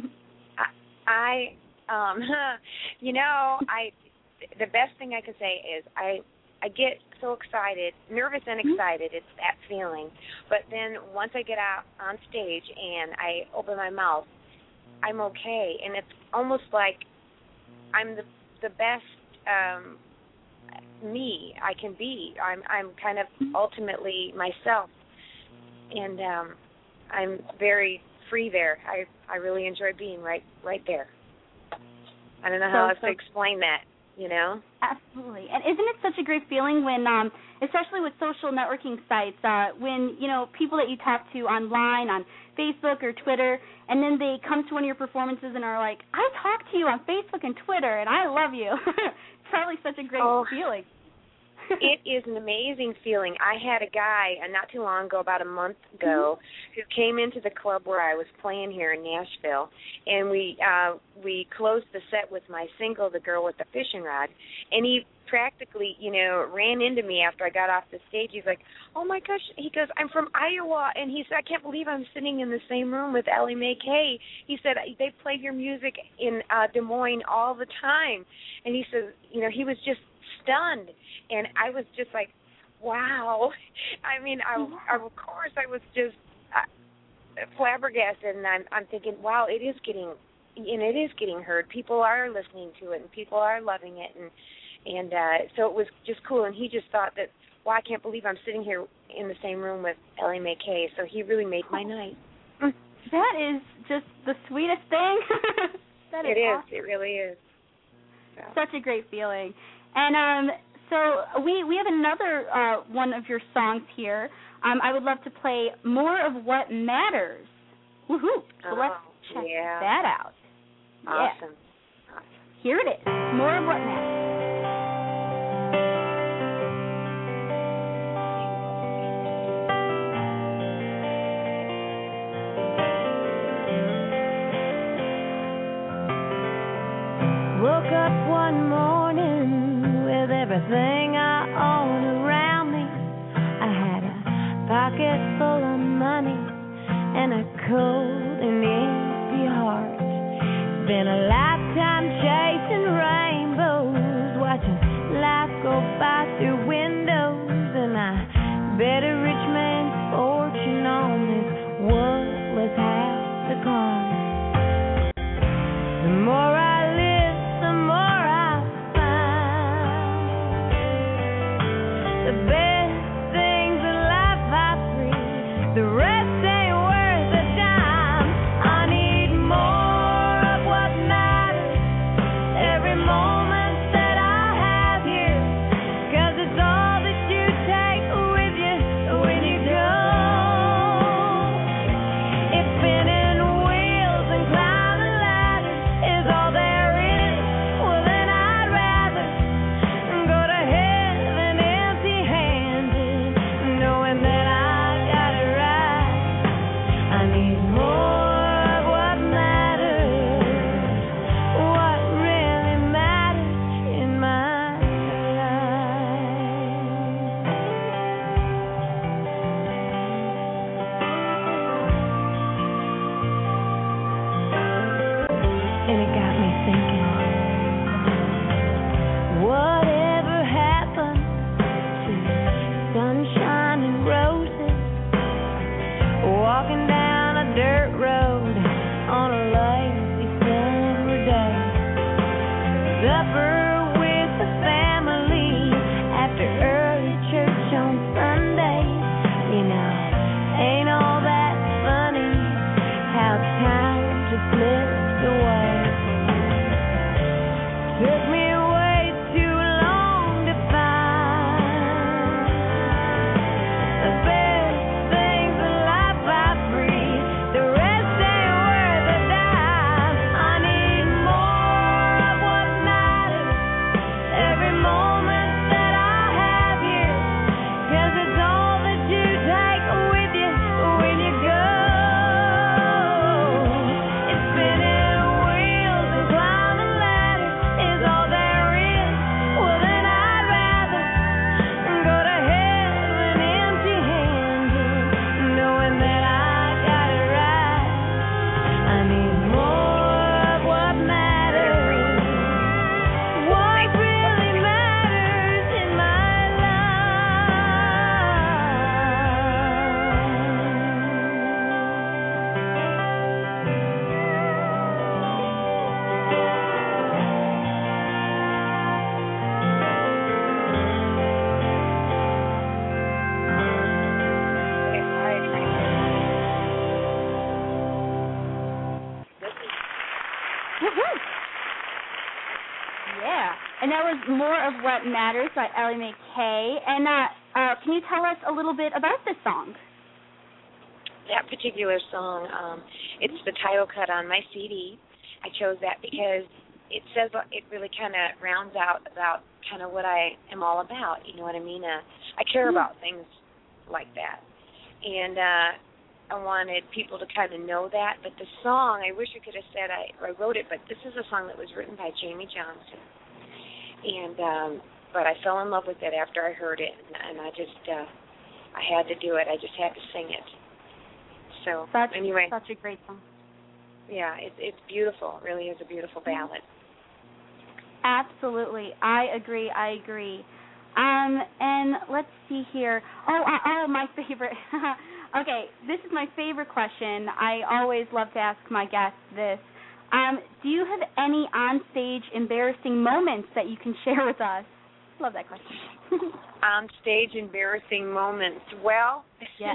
I, um, you know, I the best thing I can say is I I get so excited, nervous and excited. It's that feeling. But then once I get out on stage and I open my mouth, I'm okay, and it's almost like I'm the the best um, me I can be. I'm I'm kind of ultimately myself, and um, I'm very free there. I I really enjoy being right right there. I don't know how So- else so- to explain that. You know. Absolutely. And isn't it such a great feeling when, um, especially with social networking sites, uh, when, you know, people that you talk to online, on Facebook or Twitter, and then they come to one of your performances and are like, I talked to you on Facebook and Twitter, and I love you. It's probably such a great Oh. feeling. It is an amazing feeling. I had a guy uh, not too long ago, about a month ago, who came into the club where I was playing here in Nashville, and we uh, we closed the set with my single, "The Girl with the Fishing Rod," and he practically, you know, ran into me after I got off the stage. He's like, "Oh my gosh!" He goes, "I'm from Iowa," and he said, "I can't believe I'm sitting in the same room with Ellie Mae Kay." He said, "They play your music in uh, Des Moines all the time," and he said, you know, he was just stunned. And I was just like, wow. I mean, I, I, of course, I was just uh, flabbergasted, and I'm, I'm thinking, wow, it is getting, and it is getting heard. People are listening to it, and people are loving it, and and uh, so it was just cool. And he just thought that, wow, I can't believe I'm sitting here in the same room with Ellie Mae Kay. So he really made my night. That is just the sweetest thing. That is It is. awesome. It really is. So. Such a great feeling. And um, so we we have another uh, one of your songs here. Um, I would love to play More of What Matters. Woohoo! So Oh, let's check yeah. that out. Awesome. Yeah. Here it is. More of What Matters. Woke up one morning with everything I own around me. I had a pocket full of money and a cold and empty heart. Been a lifetime chasing rainbows, watching life go by through windows, and I bet a rich man's fortune on this worthless house of cards. The more I live, the more I find. The best things in life I breathe, the rest ain't worth a dime. I need more of what matters every moment that I have here, 'cause it's all that you take with you when you go. If spinning wheels and climbing ladders is all there is, well then I'd rather go to heaven empty-handed, knowing that I got it right. I need more of what matters, what really matters in my life. And it got me thinking, whatever happened to sunshine and roses, walking down a dirt road on a lazy summer day, supper with the family after early church on Sunday. You know, ain't all that funny how time just slips away. Took me way too long to find the best things in life I breathe. The rest Woohoo! Yeah, and that was More of What Matters by Ellie Mae Kay. And uh, uh, can you tell us a little bit about this song? That particular song, um, it's the title cut on my C D. I chose that because it says it really kind of rounds out about kind of what I am all about. You know what I mean? Uh, I care mm-hmm. about things like that, and uh, I wanted people to kind of know that. But the song, I wish I could have said I, I wrote it, but this is a song that was written by Jamie Johnson. And um, but I fell in love with it after I heard it, and, and I just uh, I had to do it. I just had to sing it. So such, anyway, such a great song. Yeah, it, it's beautiful. It really is a beautiful ballad. Absolutely, I agree. I agree. Um, and let's see here. Oh, uh, oh, my favorite. Okay, this is my favorite question. I always love to ask my guests this. Um, do you have any on-stage embarrassing moments that you can share with us? Love that question. On-stage embarrassing moments. Well, yeah.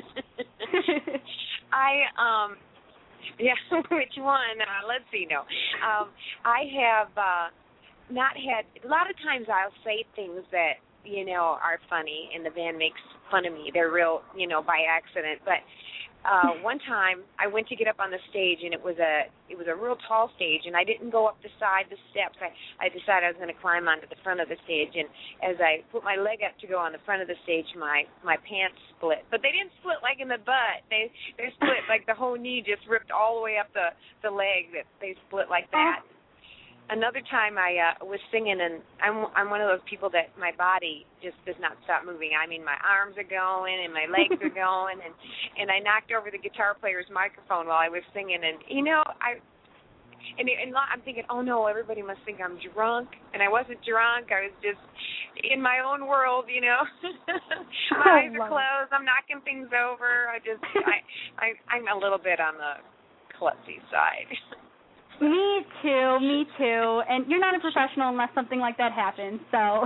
I, um, yeah, which one? Uh, let's see, no. Um, I have uh, not had, a lot of times I'll say things that, you know, are funny, and the band makes fun of me. They're real, you know, by accident. But uh, one time I went to get up on the stage, and it was a it was a real tall stage, and I didn't go up the side, the steps. I, I decided I was going to climb onto the front of the stage, and as I put my leg up to go on the front of the stage, my my pants split. But they didn't split like in the butt. They they split like the whole knee just ripped all the way up the the leg. That they split like that. Another time I uh, was singing, and I'm I'm one of those people that my body just does not stop moving. I mean, my arms are going and my legs are going, and and I knocked over the guitar player's microphone while I was singing, and you know I and, and I'm thinking, oh no, everybody must think I'm drunk, and I wasn't drunk. I was just in my own world, you know. My eyes are closed. I'm knocking things over. I just I, I I'm a little bit on the klutzy side. Me too, me too. And you're not a professional unless something like that happens, so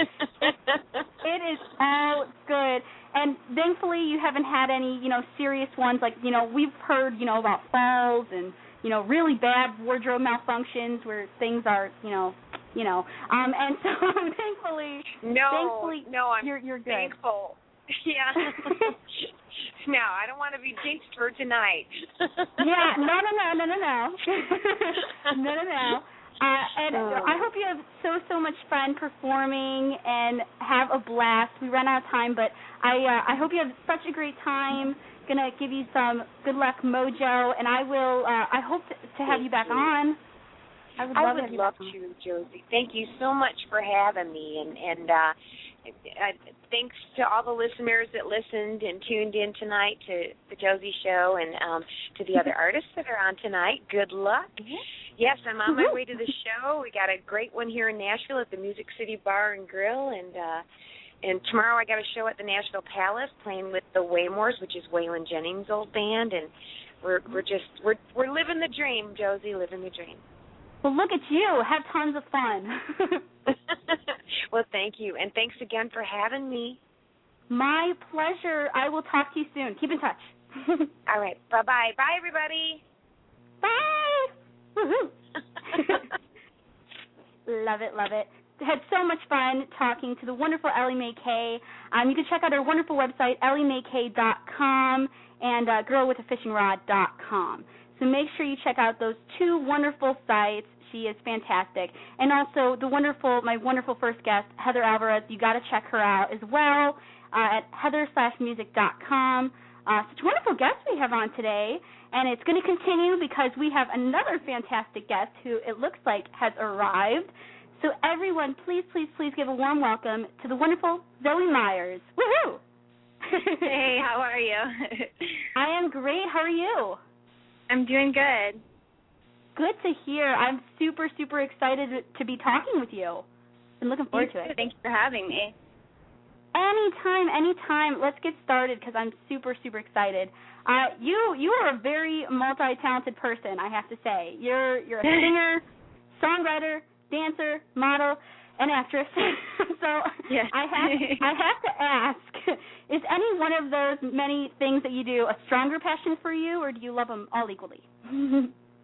it is all good. And thankfully you haven't had any, you know, serious ones like, you know, we've heard, you know, about falls and, you know, really bad wardrobe malfunctions where things are, you know, you know. Um, and so thankfully, no, thankfully no, I'm you're, you're good. thankful. Yeah. No, I don't want to be jinxed for tonight. Yeah, no, no, no, no, no, no. no, no, no. Uh, and oh. I hope you have so, so much fun performing and have a blast. We ran out of time, but I uh, I hope you have such a great time. Going to give you some good luck mojo, and I will, uh, I hope to, to have Thank you back you. on. I would I love, would to, have you love back on. to, Josie. Thank you so much for having me, and, and uh, Uh, thanks to all the listeners that listened and tuned in tonight to the Josie Show, and um, to the other artists that are on tonight. Good luck. Mm-hmm. Yes, I'm on my way to the show. We got a great one here in Nashville at the Music City Bar and Grill, and uh, and tomorrow I got a show at the Nashville Palace playing with the Waymores, which is Waylon Jennings' old band, and we're we're just we're we're living the dream, Josie, living the dream. Well, look at you. Have tons of fun. Well, thank you, and thanks again for having me. My pleasure. I will talk to you soon. Keep in touch. All right. Bye-bye. Bye, everybody. Bye. Woohoo. Love it, love it. Had so much fun talking to the wonderful Ellie Mae Kay. Um, you can check out her wonderful website, ellie mae kay dot com, and uh, girl with a fishing rod dot com. So make sure you check out those two wonderful sites. She is fantastic. And also the wonderful, my wonderful first guest, Heather Alvarez. You got to check her out as well uh, at heather slash music dot com. Uh, such wonderful guests we have on today. And it's going to continue because we have another fantastic guest who it looks like has arrived. So everyone, please, please, please give a warm welcome to the wonderful Zoe Myers. Woohoo! Hey, how are you? I am great. How are you? I'm doing good. Good to hear. I'm super, super excited to be talking with you. I'm looking forward to it. Thanks for having me. Anytime, anytime. Let's get started because I'm super, super excited. Uh, you you are a very multi-talented person, I have to say. You're you're a singer, songwriter, dancer, model, and actress. So yes. I have I have to ask: is any one of those many things that you do a stronger passion for you, or do you love them all equally?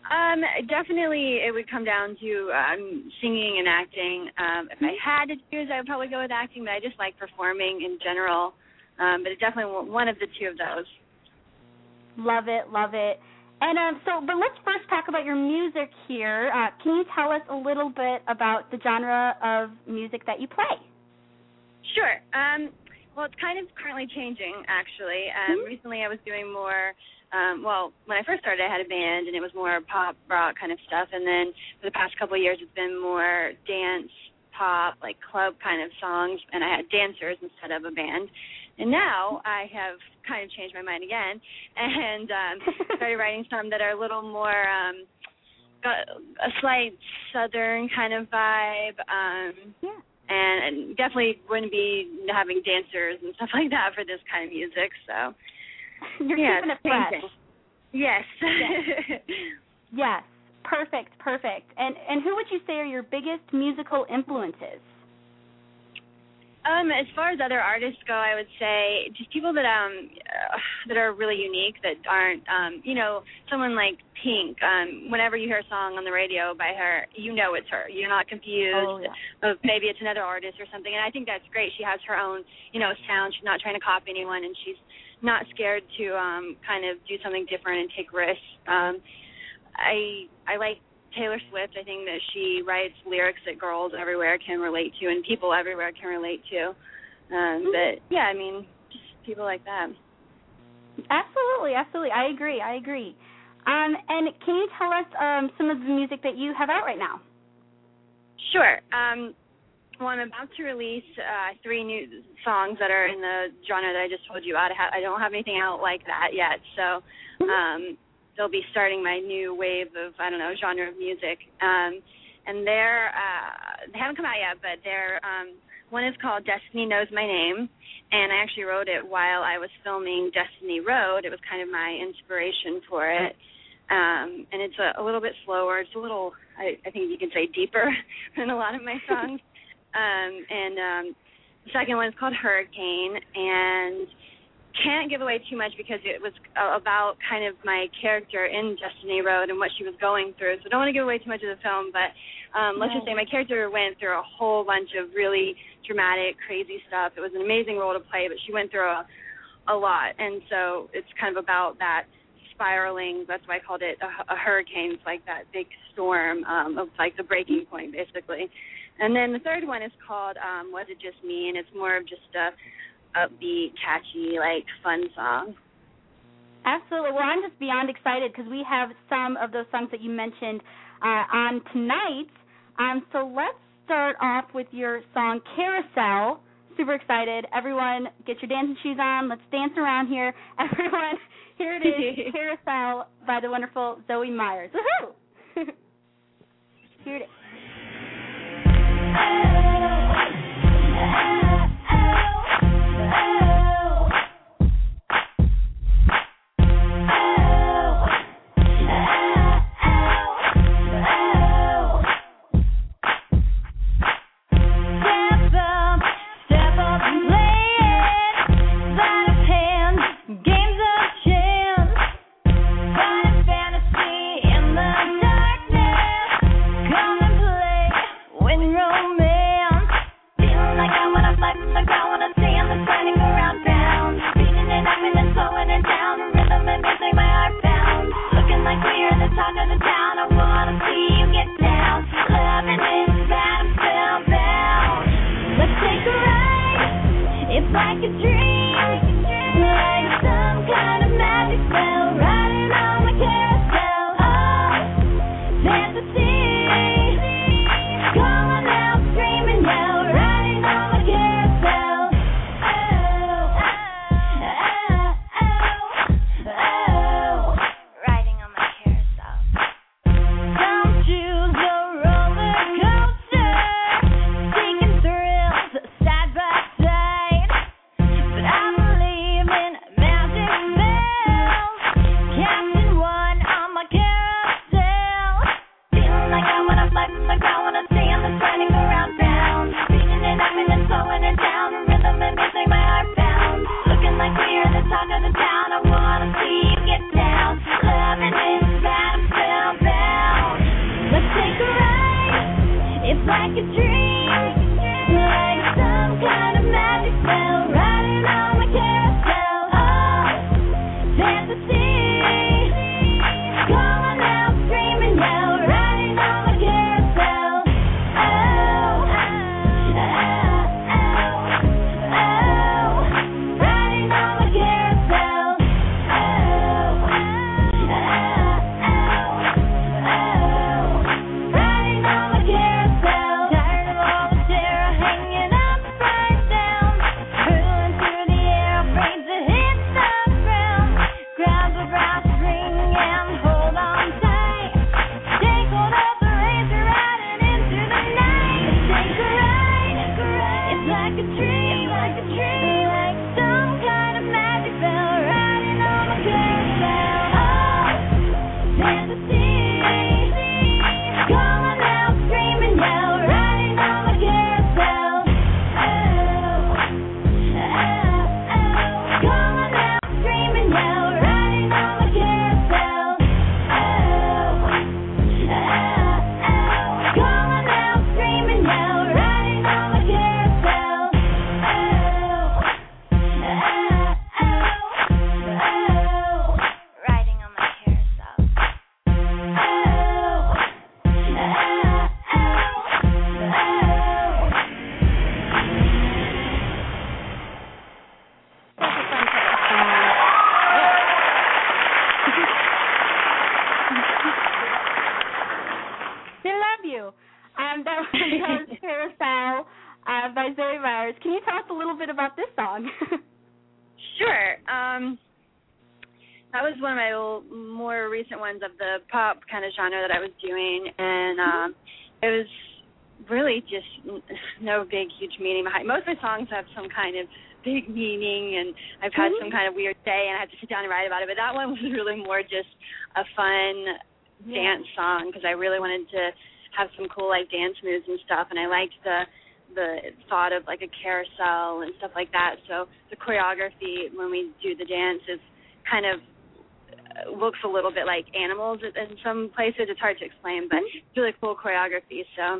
Um, definitely, it would come down to um, singing and acting. Um, if I had to choose, I would probably go with acting, but I just like performing in general. Um, but it's definitely one of the two of those. Love it, love it. And um, so, but let's first talk about your music here. Uh, can you tell us a little bit about the genre of music that you play? Sure. Um, well, it's kind of currently changing, actually. Um, Mm-hmm. Recently, I was doing more. Um, well, when I first started, I had a band, and it was more pop, rock kind of stuff. And then for the past couple of years, it's been more dance, pop, like club kind of songs, and I had dancers instead of a band. And now I have kind of changed my mind again and um, started writing some that are a little more, um, got a slight southern kind of vibe. Um, Yeah. And definitely wouldn't be having dancers and stuff like that for this kind of music. So, You're yeah, keeping it same fresh. thing. Yes. Yes. Yes. Perfect, perfect. And and who would you say are your biggest musical influences? Um, as far as other artists go, I would say just people that um uh, that are really unique, that aren't um you know, someone like Pink. Um, whenever you hear a song on the radio by her, you know it's her. You're not confused. Oh, yeah. Of maybe it's another artist or something. And I think that's great. She has her own, you know, sound. She's not trying to copy anyone, and she's not scared to um kind of do something different and take risks. Um, I I like Taylor Swift. I think that she writes lyrics that girls everywhere can relate to and people everywhere can relate to. Um, but, yeah, I mean, just people like that. Absolutely, absolutely. I agree, I agree. Um, and can you tell us um, some of the music that you have out right now? Sure. Um, well, I'm about to release uh, three new songs that are in the genre that I just told you about. I, ha- I don't have anything out like that yet, so... Um, they'll be starting my new wave of, I don't know, genre of music. Um, and they're, uh, they haven't come out yet, but they're, um, one is called Destiny Knows My Name, and I actually wrote it while I was filming Destiny Road. It was kind of my inspiration for it. Um, and it's a, a little bit slower. It's a little, I, I think you can say, deeper than a lot of my songs. um, and um, the second one is called Hurricane, and can't give away too much because it was about kind of my character in Destiny Road and what she was going through. So I don't want to give away too much of the film, but um, let's Right. just say my character went through a whole bunch of really dramatic, crazy stuff. It was an amazing role to play, but she went through a, a lot. And so it's kind of about that spiraling. That's why I called it a, a hurricane. It's like that big storm um, of like the breaking point, basically. And then the third one is called um, Was It Just Me? And it's more of just a upbeat, catchy, like, fun song. Absolutely. Well, I'm just beyond excited because we have some of those songs that you mentioned uh, on tonight. Um, so let's start off with your song, Carousel. Super excited. Everyone, get your dancing shoes on. Let's dance around here. Everyone, here it is, Carousel by the wonderful Zoe Myers. Woohoo! Here it is. Romance, feeling like I wanna heartstring and hold on tight. Take hold of the reins, you're riding into the night. Take a ride, it's like a dream, like a dream, like some kind of magic spell, riding on my carousel. Oh, fantasy, come on now, scream and yell, riding on my carousel. Oh, oh, oh, come on now, scream and yell, riding on my carousel. Oh, oh, oh, come on now, scream and yell, riding on my carousel. Oh, oh, oh, oh, riding on my carousel. Oh, oh, oh, We love you. Um, that was Carousel uh, by Zoe Myers. Can you tell us a little bit about this song? Sure. Um, that was one of my old, more recent ones of the pop kind of genre that I was doing, and um, it was really just n- no big, huge meaning behind. Most of my songs have some kind of big meaning, and I've had Mhm. some kind of weird day, and I had to sit down and write about it. But that one was really more just a fun Yeah. dance song because I really wanted to have some cool like dance moves and stuff, and I liked the the thought of like a carousel and stuff like that. So the choreography when we do the dance is kind of uh, looks a little bit like animals in in some places. It's hard to explain, but it's really cool choreography. So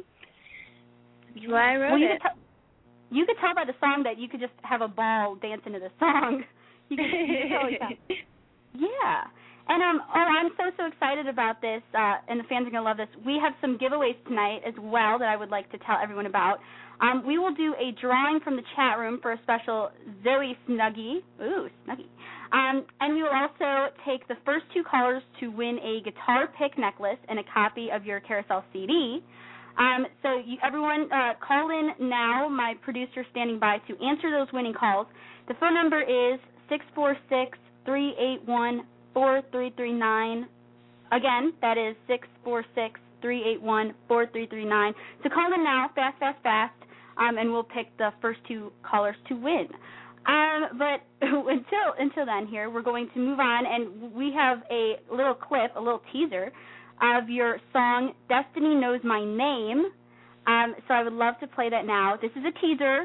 that's why I wrote Well, you it. could, tell, you could tell by the song that you could just have a ball dancing to the song. You could, you could totally tell. Yeah. And um, oh, I'm so, so excited about this, uh, and the fans are going to love this. We have some giveaways tonight as well that I would like to tell everyone about. Um, we will do a drawing from the chat room for a special Zoe Snuggie. Ooh, Snuggie. Um, and we will also take the first two callers to win a guitar pick necklace and a copy of your Carousel C D. Um, so you, everyone, uh, call in now. My producer standing by to answer those winning calls. The phone number is six four six, three eight one, four three three nine. Again, that is six four six, three eight one, four three three nine. So call in now, fast, fast, fast, um, and we'll pick the first two callers to win. Um, but until until then here, we're going to move on, and we have a little clip, a little teaser of your song, Destiny Knows My Name. Um, so I would love to play that now. This is a teaser,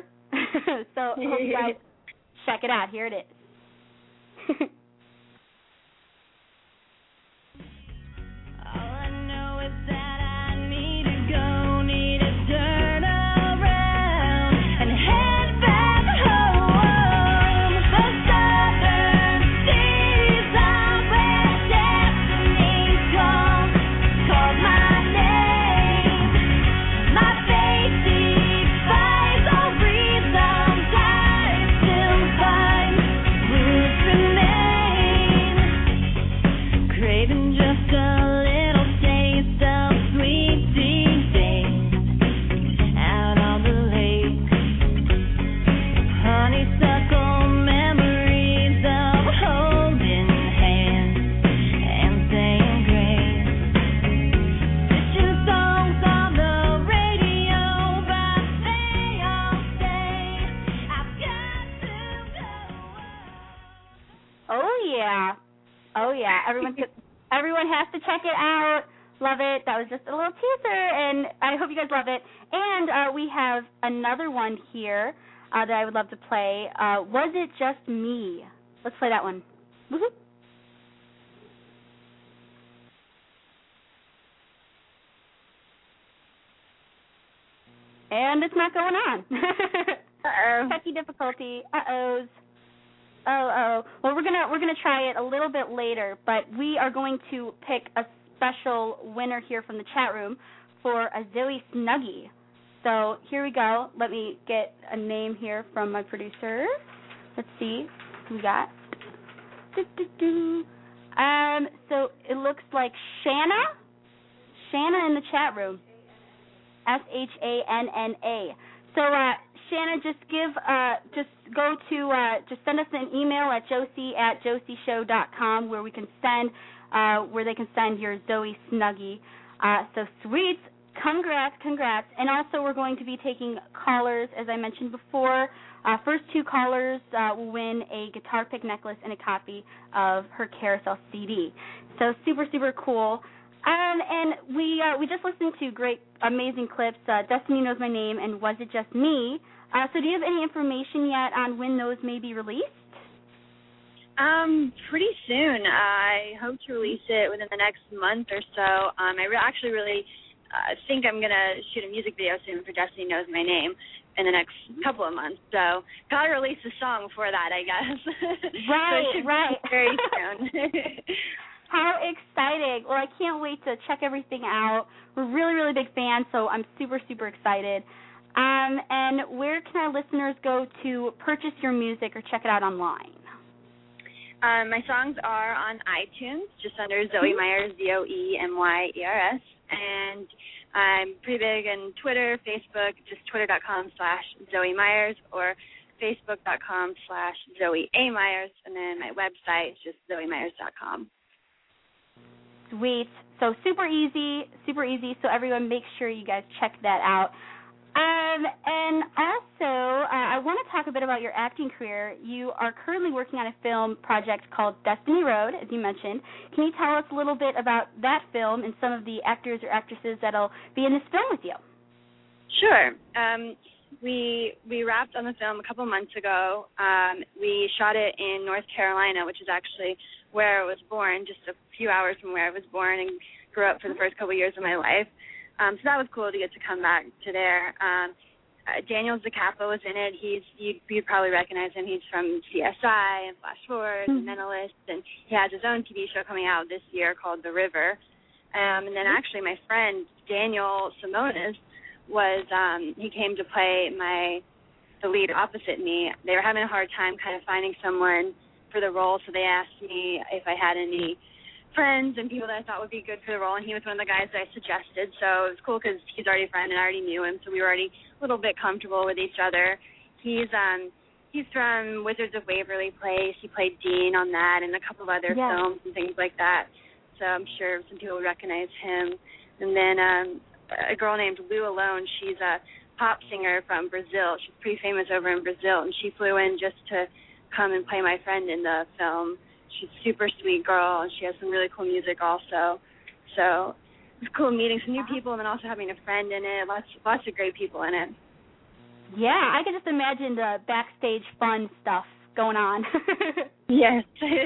so hope you guys check it out. Here it is. all I know is that I need to go, need to turn around and head back home. The southern seas are where destiny calls, calls my name. My fate defies all reason, I still find roots remain. Craving just a little taste of sweet tea days out on the lake. Honeysuckle memories of holding hands and saying grace. Switching songs on the radio, but they all say I've got to go. Oh yeah, oh yeah. Everyone, everyone has to check it out. Love it. That was just a little teaser, and I hope you guys love it. And uh, we have another one here uh, that I would love to play. Uh, Was It Just Me? Let's play that one. Woohoo. And it's not going on. Uh-oh. Techie difficulty. Uh-ohs. Oh, oh. Well, we're gonna we're gonna try it a little bit later, but we are going to pick a special winner here from the chat room for a Zoe Snuggie. So here we go. Let me get a name here from my producer. Let's see who we got. Do-do-do. Um, so it looks like Shanna. Shanna in the chat room. S H A N N A. So, uh, Shanna, just give, uh, just go to, uh, just send us an email at josie at josieshow dot com where we can send, uh, where they can send your Zoe Snuggie. Uh, so sweet, congrats, congrats. And also we're going to be taking callers, as I mentioned before. Uh, first two callers uh, will win a guitar pick necklace and a copy of her Carousel C D. So super, super cool. Um, and we uh, we just listened to great, amazing clips, uh, Destiny Knows My Name and Was It Just Me? Uh, so do you have any information yet on when those may be released? Um, pretty soon. I hope to release it within the next month or so. Um, I re- actually really uh, think I'm going to shoot a music video soon for Destiny Knows My Name in the next couple of months. So gotta release the song before that, I guess. Right, so right. Very soon. How exciting. Well, I can't wait to check everything out. We're really, really big fans, so I'm super, super excited. Um, and where can our listeners go to purchase your music or check it out online? Um, my songs are on iTunes, just under Zoe Myers, Z O E M Y E R S. And I'm pretty big on Twitter, Facebook, just twitter.com slash Zoe Myers or facebook.com slash Zoe A. Myers. And then my website is just zoe myers dot com. Sweet. So super easy, super easy. So everyone, make sure you guys check that out. Um, and also, uh, I want to talk a bit about your acting career. You are currently working on a film project called Destiny Road, as you mentioned. Can you tell us a little bit about that film and some of the actors or actresses that'll be in this film with you? Sure. Um, we we wrapped on the film a couple months ago. Um, we shot it in North Carolina, which is actually where I was born, just a few hours from where I was born and grew up for the first couple years of my life. Um, so that was cool to get to come back to there. Um, uh, Daniel Zacapa was in it. He's you'd, you'd probably recognize him. He's from C S I and Flash Forward and Mentalist, and he has his own T V show coming out this year called The River. Um, and then actually my friend Daniel Simonis was um, he came to play my the lead opposite me. They were having a hard time kind of finding someone for the role, so they asked me if I had any friends and people that I thought would be good for the role, and he was one of the guys that I suggested. So it was cool because he's already a friend and I already knew him, so we were already a little bit comfortable with each other. He's um he's from Wizards of Waverly Place. He played Dean on that and a couple of other yeah. films and things like that. So I'm sure some people would recognize him. And then um, a girl named Lou Alone. She's a pop singer from Brazil. She's pretty famous over in Brazil, and she flew in just to come and play my friend in the film. She's a super sweet girl, and she has some really cool music also. So it was cool meeting some new people and then also having a friend in it. Lots, lots of great people in it. Yeah, I can just imagine the backstage fun stuff going on. Yes.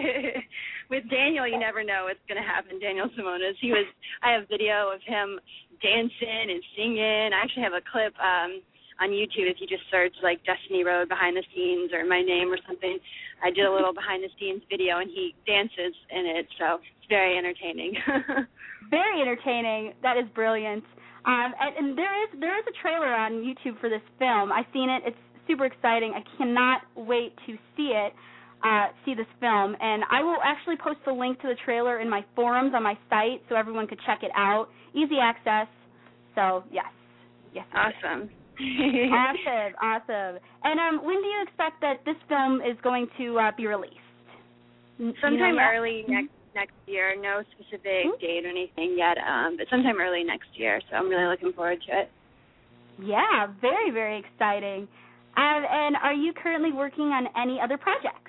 With Daniel, you never know what's going to happen. Daniel Simonis, he was. I have video of him dancing and singing. I actually have a clip um, on YouTube if you just search like Destiny Road behind the scenes or my name or something. I did a little behind the scenes video and he dances in it, so it's very entertaining. Very entertaining. That is brilliant. Um, and, and there is there is a trailer on YouTube for this film. I've seen it. It's super exciting. I cannot wait to see it, uh, see this film. And I will actually post the link to the trailer in my forums on my site so everyone could check it out. Easy access. So, yes. Yes. Awesome. Awesome, awesome. And um, when do you expect that this film is going to uh, be released? Sometime you know early next next year. No specific mm-hmm. date or anything yet, um, but sometime early next year. So I'm really looking forward to it. Yeah, very, very exciting. Um, and are you currently working on any other projects?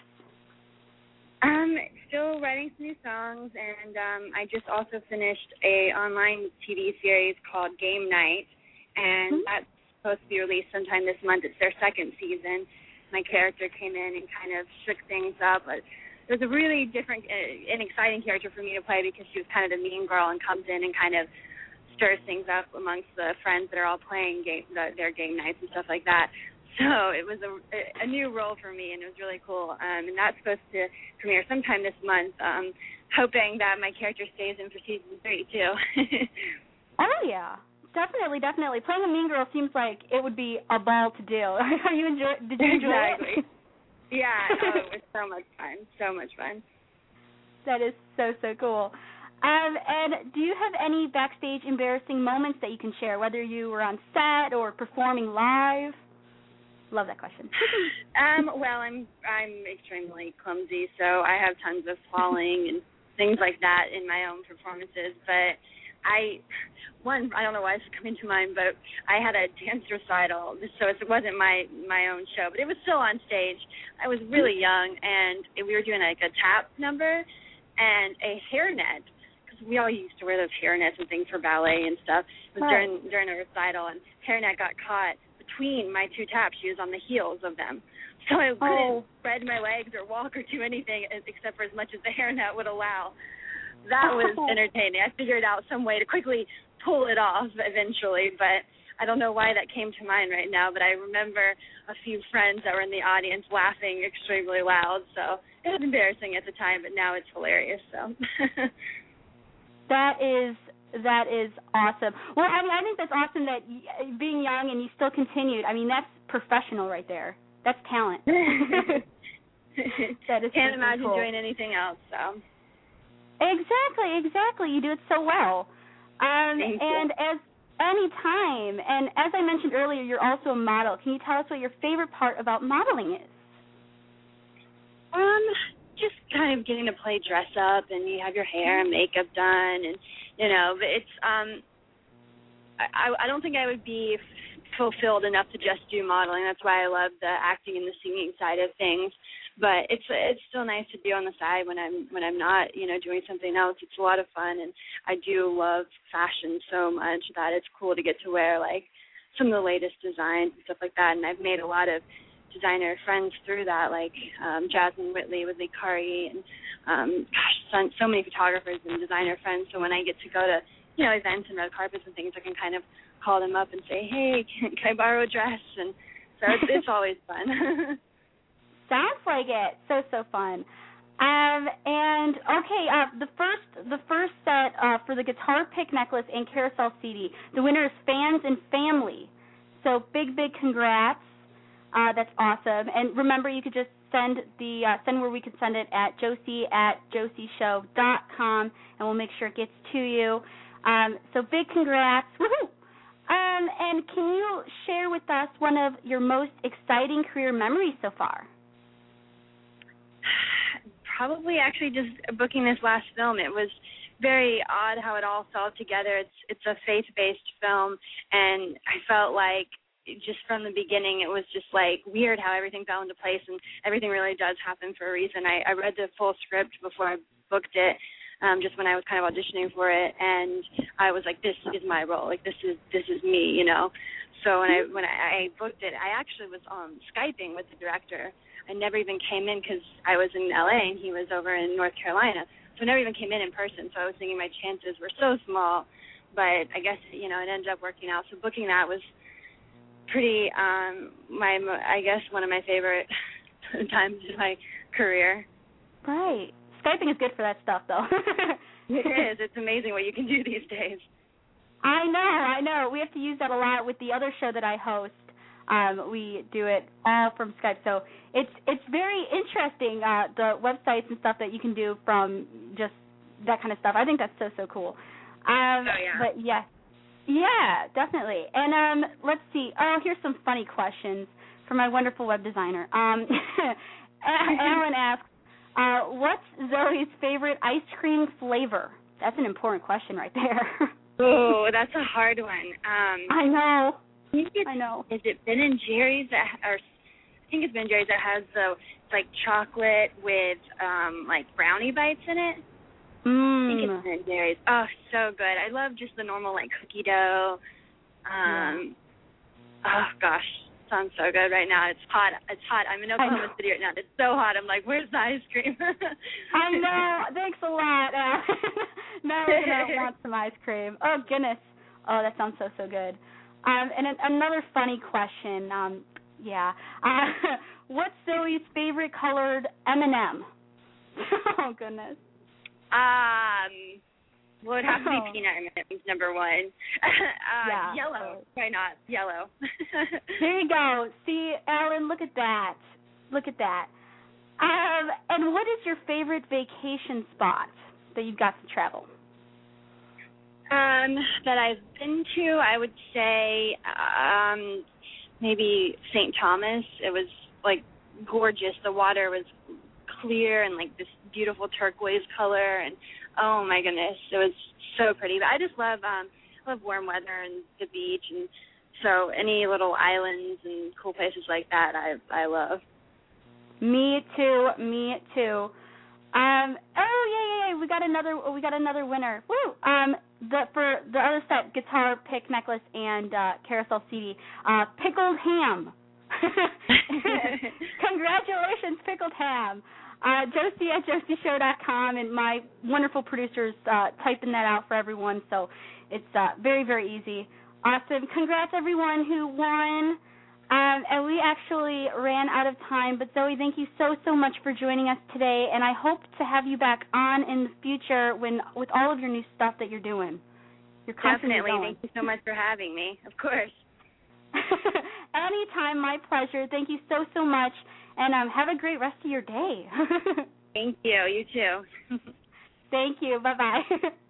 Um, still writing some new songs, and um, I just also finished a online T V series called Game Night, and mm-hmm. that's supposed to be released sometime this month. It's their second season. My character came in and kind of shook things up. But it was a really different uh, and exciting character for me to play because she was kind of the mean girl and comes in and kind of stirs things up amongst the friends that are all playing game, the, their game nights and stuff like that. So it was a, a new role for me, and it was really cool. Um, and that's supposed to premiere sometime this month, um, hoping that my character stays in for season three, too. Oh, yeah. Definitely, definitely. Playing a mean girl seems like it would be a ball to do. Are you enjoy? Did you enjoy exactly. it? Yeah, oh, it was so much fun. So much fun. That is so, so cool. Um, and do you have any backstage embarrassing moments that you can share, whether you were on set or performing live? Love that question. um, well, I'm I'm extremely clumsy, so I have tons of falling and things like that in my own performances. But I, one, I don't know why this is coming to mind, but I had a dance recital, so it wasn't my my own show, but it was still on stage. I was really young, and we were doing like a tap number and a hairnet, because we all used to wear those hairnets and things for ballet and stuff. It was right. during during a recital, and hairnet got caught between my two tap shoes on the heels of them. So I couldn't oh. spread my legs or walk or do anything except for as much as the hairnet would allow. That was oh. entertaining. I figured out some way to quickly pull it off eventually, but I don't know why that came to mind right now, but I remember a few friends that were in the audience laughing extremely loud, so it was embarrassing at the time, but now it's hilarious. So That is That is awesome. Well, I mean, I think that's awesome that y- being young and you still continued. I mean, that's professional right there. That's talent. That is Can't imagine cool. doing anything else. So exactly, exactly. You do it so well. Um, Thank and you. as any time, and as I mentioned earlier, you're also a model. Can you tell us what your favorite part about modeling is? Um, just kind of getting to play dress up, and you have your hair and makeup done, and you know, but it's um, I I don't think I would be fulfilled enough to just do modeling. That's why I love the acting and the singing side of things. But it's it's still nice to be on the side when I'm when I'm not, you know, doing something else. It's a lot of fun, and I do love fashion so much that it's cool to get to wear like some of the latest designs and stuff like that. And I've made a lot of designer friends through that, like um, Jasmine Whitley with Lee Curry, and um, gosh, so, so many photographers and designer friends. So when I get to go to, you know, events and red carpets and things, I can kind of call them up and say, hey, can, can I borrow a dress? And so it's, it's always fun. Sounds like it. So so fun. Um, and okay, uh, the first the first set uh, for the guitar pick necklace and carousel C D. The winner is Fans and Family. So big big congrats. Uh, that's awesome. And remember, you could just send the uh, send where we can send it at josie at josie show dot com, and we'll make sure it gets to you. Um, so big congrats. Woohoo! Um, and can you share with us one of your most exciting career memories so far? Probably actually just booking this last film. It was very odd how it all fell together. It's it's a faith-based film, and I felt like just from the beginning it was just like weird how everything fell into place, and everything really does happen for a reason. I, I read the full script before I booked it, um, just when I was kind of auditioning for it, and I was like, this is my role. Like this is this is me, you know. So when I when I, I booked it, I actually was um, Skyping with the director. I never even came in because I was in L A and he was over in North Carolina. So I never even came in in person. So I was thinking my chances were so small. But I guess, you know, it ended up working out. So booking that was pretty, um, my I guess, one of my favorite times in my career. Right. Skyping is good for that stuff, though. It is. It's amazing what you can do these days. I know, I know. We have to use that a lot with the other show that I host. Um, we do it all from Skype, so it's it's very interesting, uh, the websites and stuff that you can do from just that kind of stuff. I think that's so, so cool. Um, oh, yeah. But, yeah, yeah, definitely. And um, let's see. Oh, here's some funny questions from my wonderful web designer. Um, Alan asks, uh, what's Zoe's favorite ice cream flavor? That's an important question right there. Oh, that's a hard one. Um, I know. I, think it's, I know. Is it Ben and Jerry's that, or I think it's Ben and Jerry's that has the it's like chocolate with um like brownie bites in it. Mm. I think it's Ben and Jerry's. Oh, so good. I love just the normal like cookie dough. Um, yeah. Oh gosh, sounds so good right now. It's hot. It's hot. I'm in Oklahoma City right now. It's so hot. I'm like, where's the ice cream? I know. Thanks a lot. Uh, now we're gonna want some ice cream. Oh goodness. Oh, that sounds so so good. Um, and an- another funny question. Um, yeah. Uh, what's Zoe's favorite colored M and M? Oh goodness. Um. Well, it has to be oh. peanut M and M's number one. uh, yeah. Yellow. Why not? Yellow. There you go. See, Alan, look at that. Look at that. Um, and what is your favorite vacation spot that you've got to travel? Um, that I've been to, I would say um, maybe Saint Thomas. It was like gorgeous. The water was clear and like this beautiful turquoise color, and oh my goodness, it was so pretty. But I just love um love warm weather and the beach, and so any little islands and cool places like that I I love. Me too, me too. Um oh yeah, yeah, yeah, we got another we got another winner. Woo! Um the for the other set, guitar pick necklace and uh carousel C D. Uh pickled ham. Congratulations, pickled ham. Uh, Josie at josie show dot com, and my wonderful producers uh, typing that out for everyone, so it's uh, very, very easy. Awesome. Congrats, everyone who won. Um, and we actually ran out of time, but Zoe, thank you so, so much for joining us today, and I hope to have you back on in the future when with all of your new stuff that you're doing. You're constantly Definitely. going. Thank you so much for having me, of course. Anytime, my pleasure. Thank you so, so much. And um, have a great rest of your day. Thank you. You too. Thank you. Bye-bye.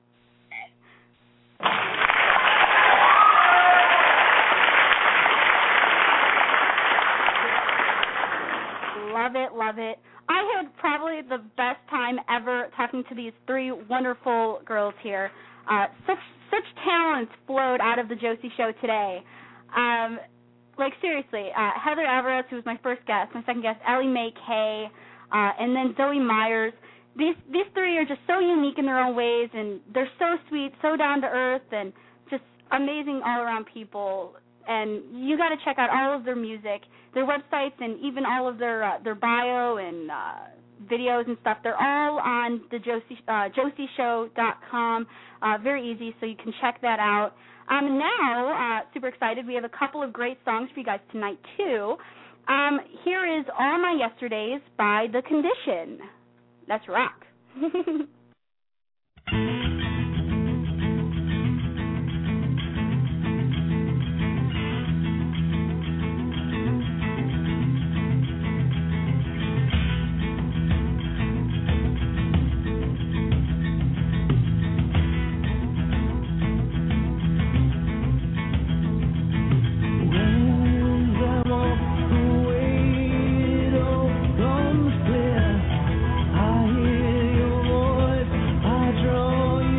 Love it, love it. I had probably the best time ever talking to these three wonderful girls here. Uh, such such talents flowed out of the Josie Show today. Um, Like, seriously, uh, Heather Alvarez, who was my first guest, my second guest, Ellie Mae Kay, uh, and then Zoe Myers. These these three are just so unique in their own ways, and they're so sweet, so down to earth, and just amazing all-around people. And you got to check out all of their music, their websites, and even all of their uh, their bio and uh, videos and stuff. They're all on the Josie uh, josie show dot com. Uh, very easy, so you can check that out. Um, now, uh, super excited, we have a couple of great songs for you guys tonight, too. Um, here is All My Yesterdays by The Condition. Let's rock. I hear your voice, I draw you.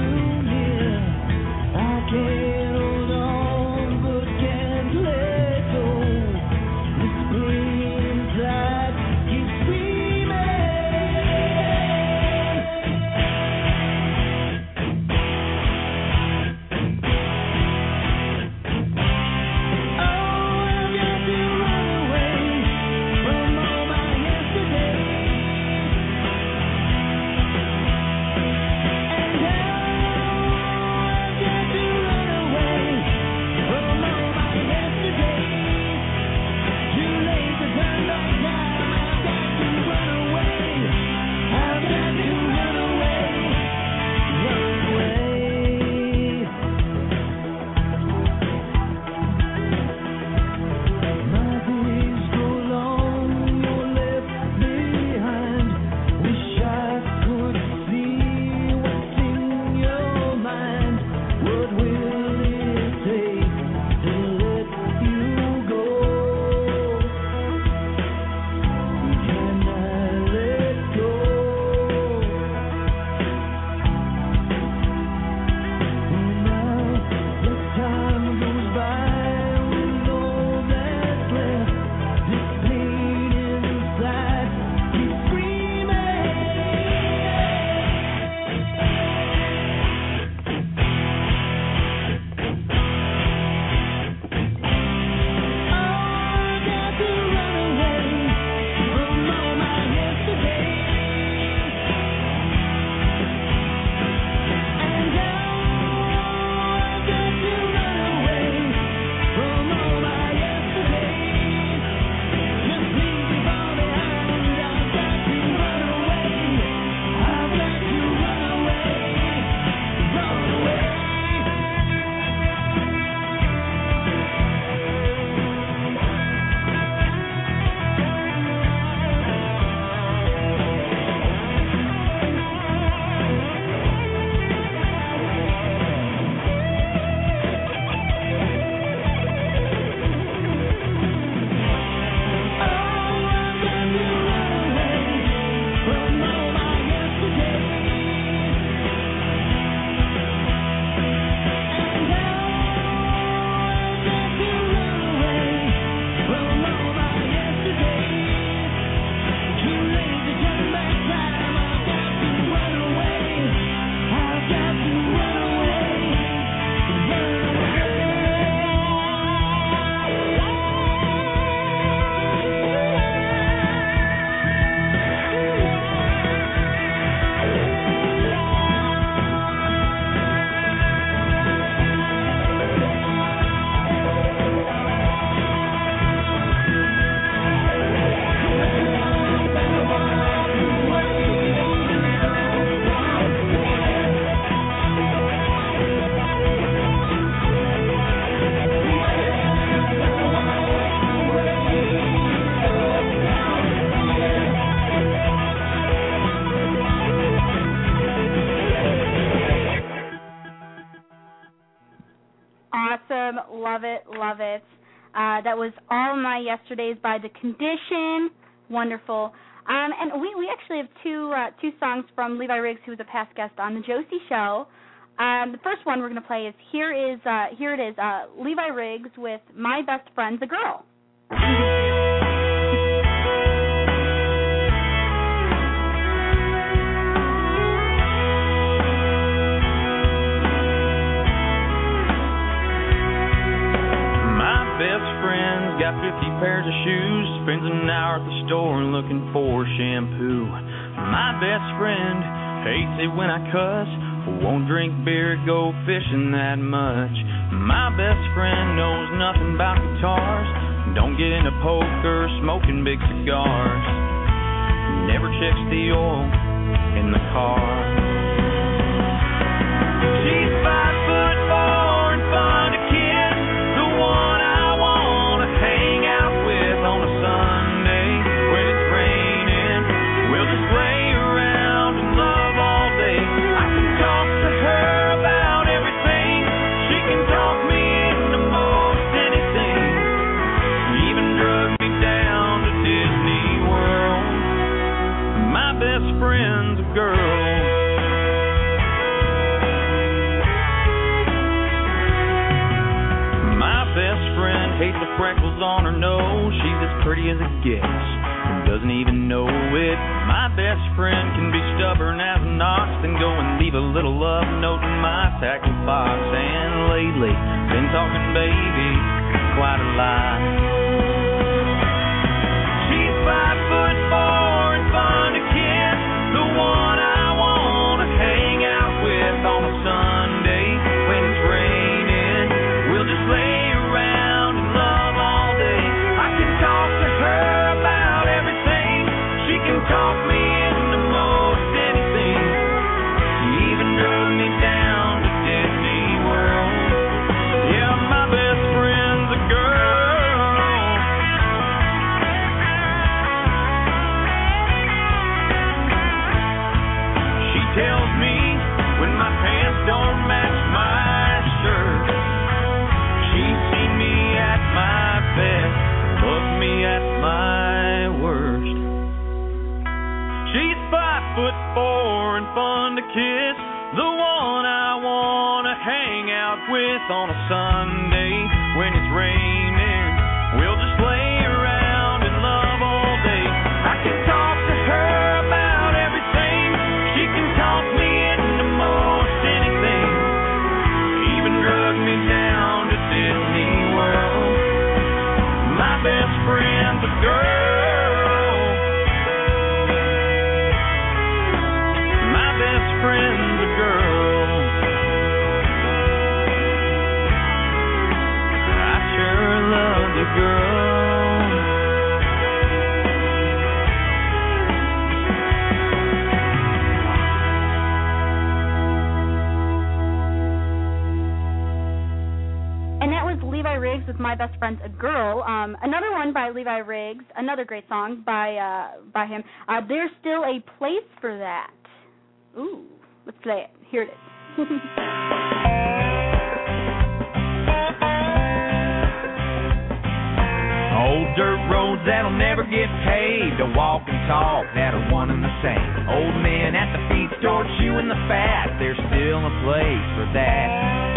awesome. Love it, love it. Uh, that was All My Yesterdays by The Condition. Wonderful. Um, and we, we actually have two uh, two songs from Levi Riggs, who was a past guest on the Josie Show. Um, the first one we're going to play is here is uh, here it is uh, Levi Riggs with My Best Friend's a Girl. Got fifty pairs of shoes, spends an hour at the store looking for shampoo. My best friend hates it when I cuss, won't drink beer, go fishing that much. My best friend knows nothing about guitars, don't get into poker, smoking big cigars. Never checks the oil in the car. She's five foot four and fun to kiss, the one I on a Sunday when it's raining. We'll just lay around and love all day. I can talk to her about everything. She can talk me into most anything. Even drug me down to Disney World. My best friend's a girl. My best friend hates the freckles on her nose. She's as pretty as it gets and doesn't even know it. My best friend can be stubborn as an ox, then go and leave a little love note in my tackle box. And lately, been talking baby quite a lot. She's five foot four and fun to kiss, the one I want to hang out with on a Sunday when it's raining. We'll just lay around and love all day. I can talk to her about everything. She can talk me into most anything. She even drug me down to Disney World. Yeah, my best friend's a girl. She tells me when my pants don't match my shirt. She's seen me at my best, loved me at my worst. She's five foot four and fun to kiss, the one I wanna hang out with on a Sunday when it's raining. We'll just lay around and love all day. I can talk to her about everything. She can talk me into most anything. Even drug me down to Disney World. My best friend's a girl. My best friend's a girl. I sure love you, girl. And that was Levi Riggs with My Best Friend's a Girl. Um, another one by Levi Riggs, another great song by uh, by him. Uh, There's Still a Place for That. Ooh, let's play it. Here it is. Old dirt roads that'll never get paved, a walk and talk that are one and the same. Old men at the feed store chewing the fat, there's still a place for that.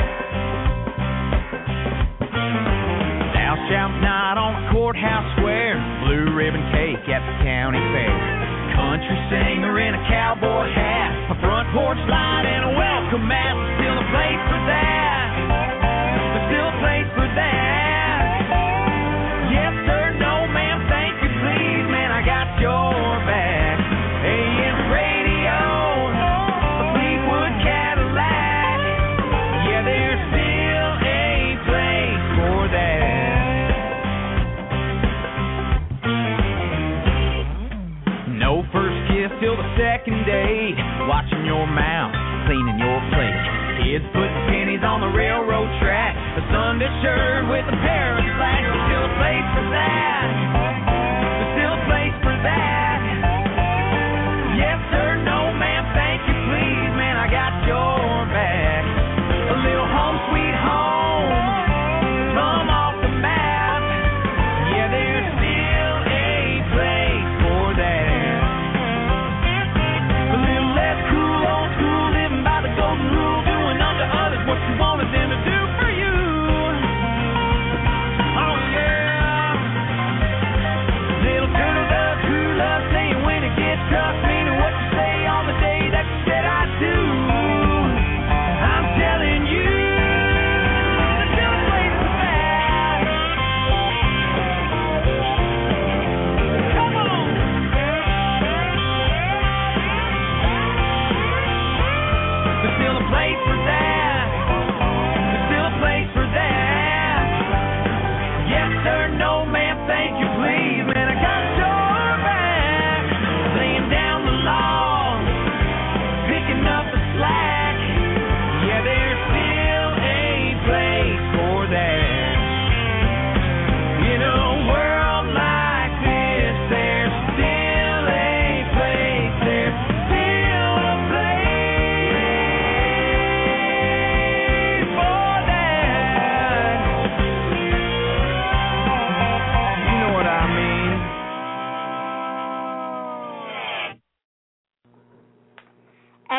Thou shalt not on a courthouse square, blue ribbon cake at the county fair. Country singer in a cowboy hat, a front porch light and a welcome mat. There's still a place for that. There's still a place for that. Yes sir, no ma'am, thank you please, man, I got your back. A M radio, a Fleetwood Cadillac. Yeah, there's still a place for that. No first kiss till the second date, watching your mouth, cleaning your plate. Kids putting pennies on the railroad track, a Sunday shirt with a pair of slacks. There's still a place for that. There's still a place for that. Yes sir, no ma'am, thank you please, man, I got your back. A little home sweet home,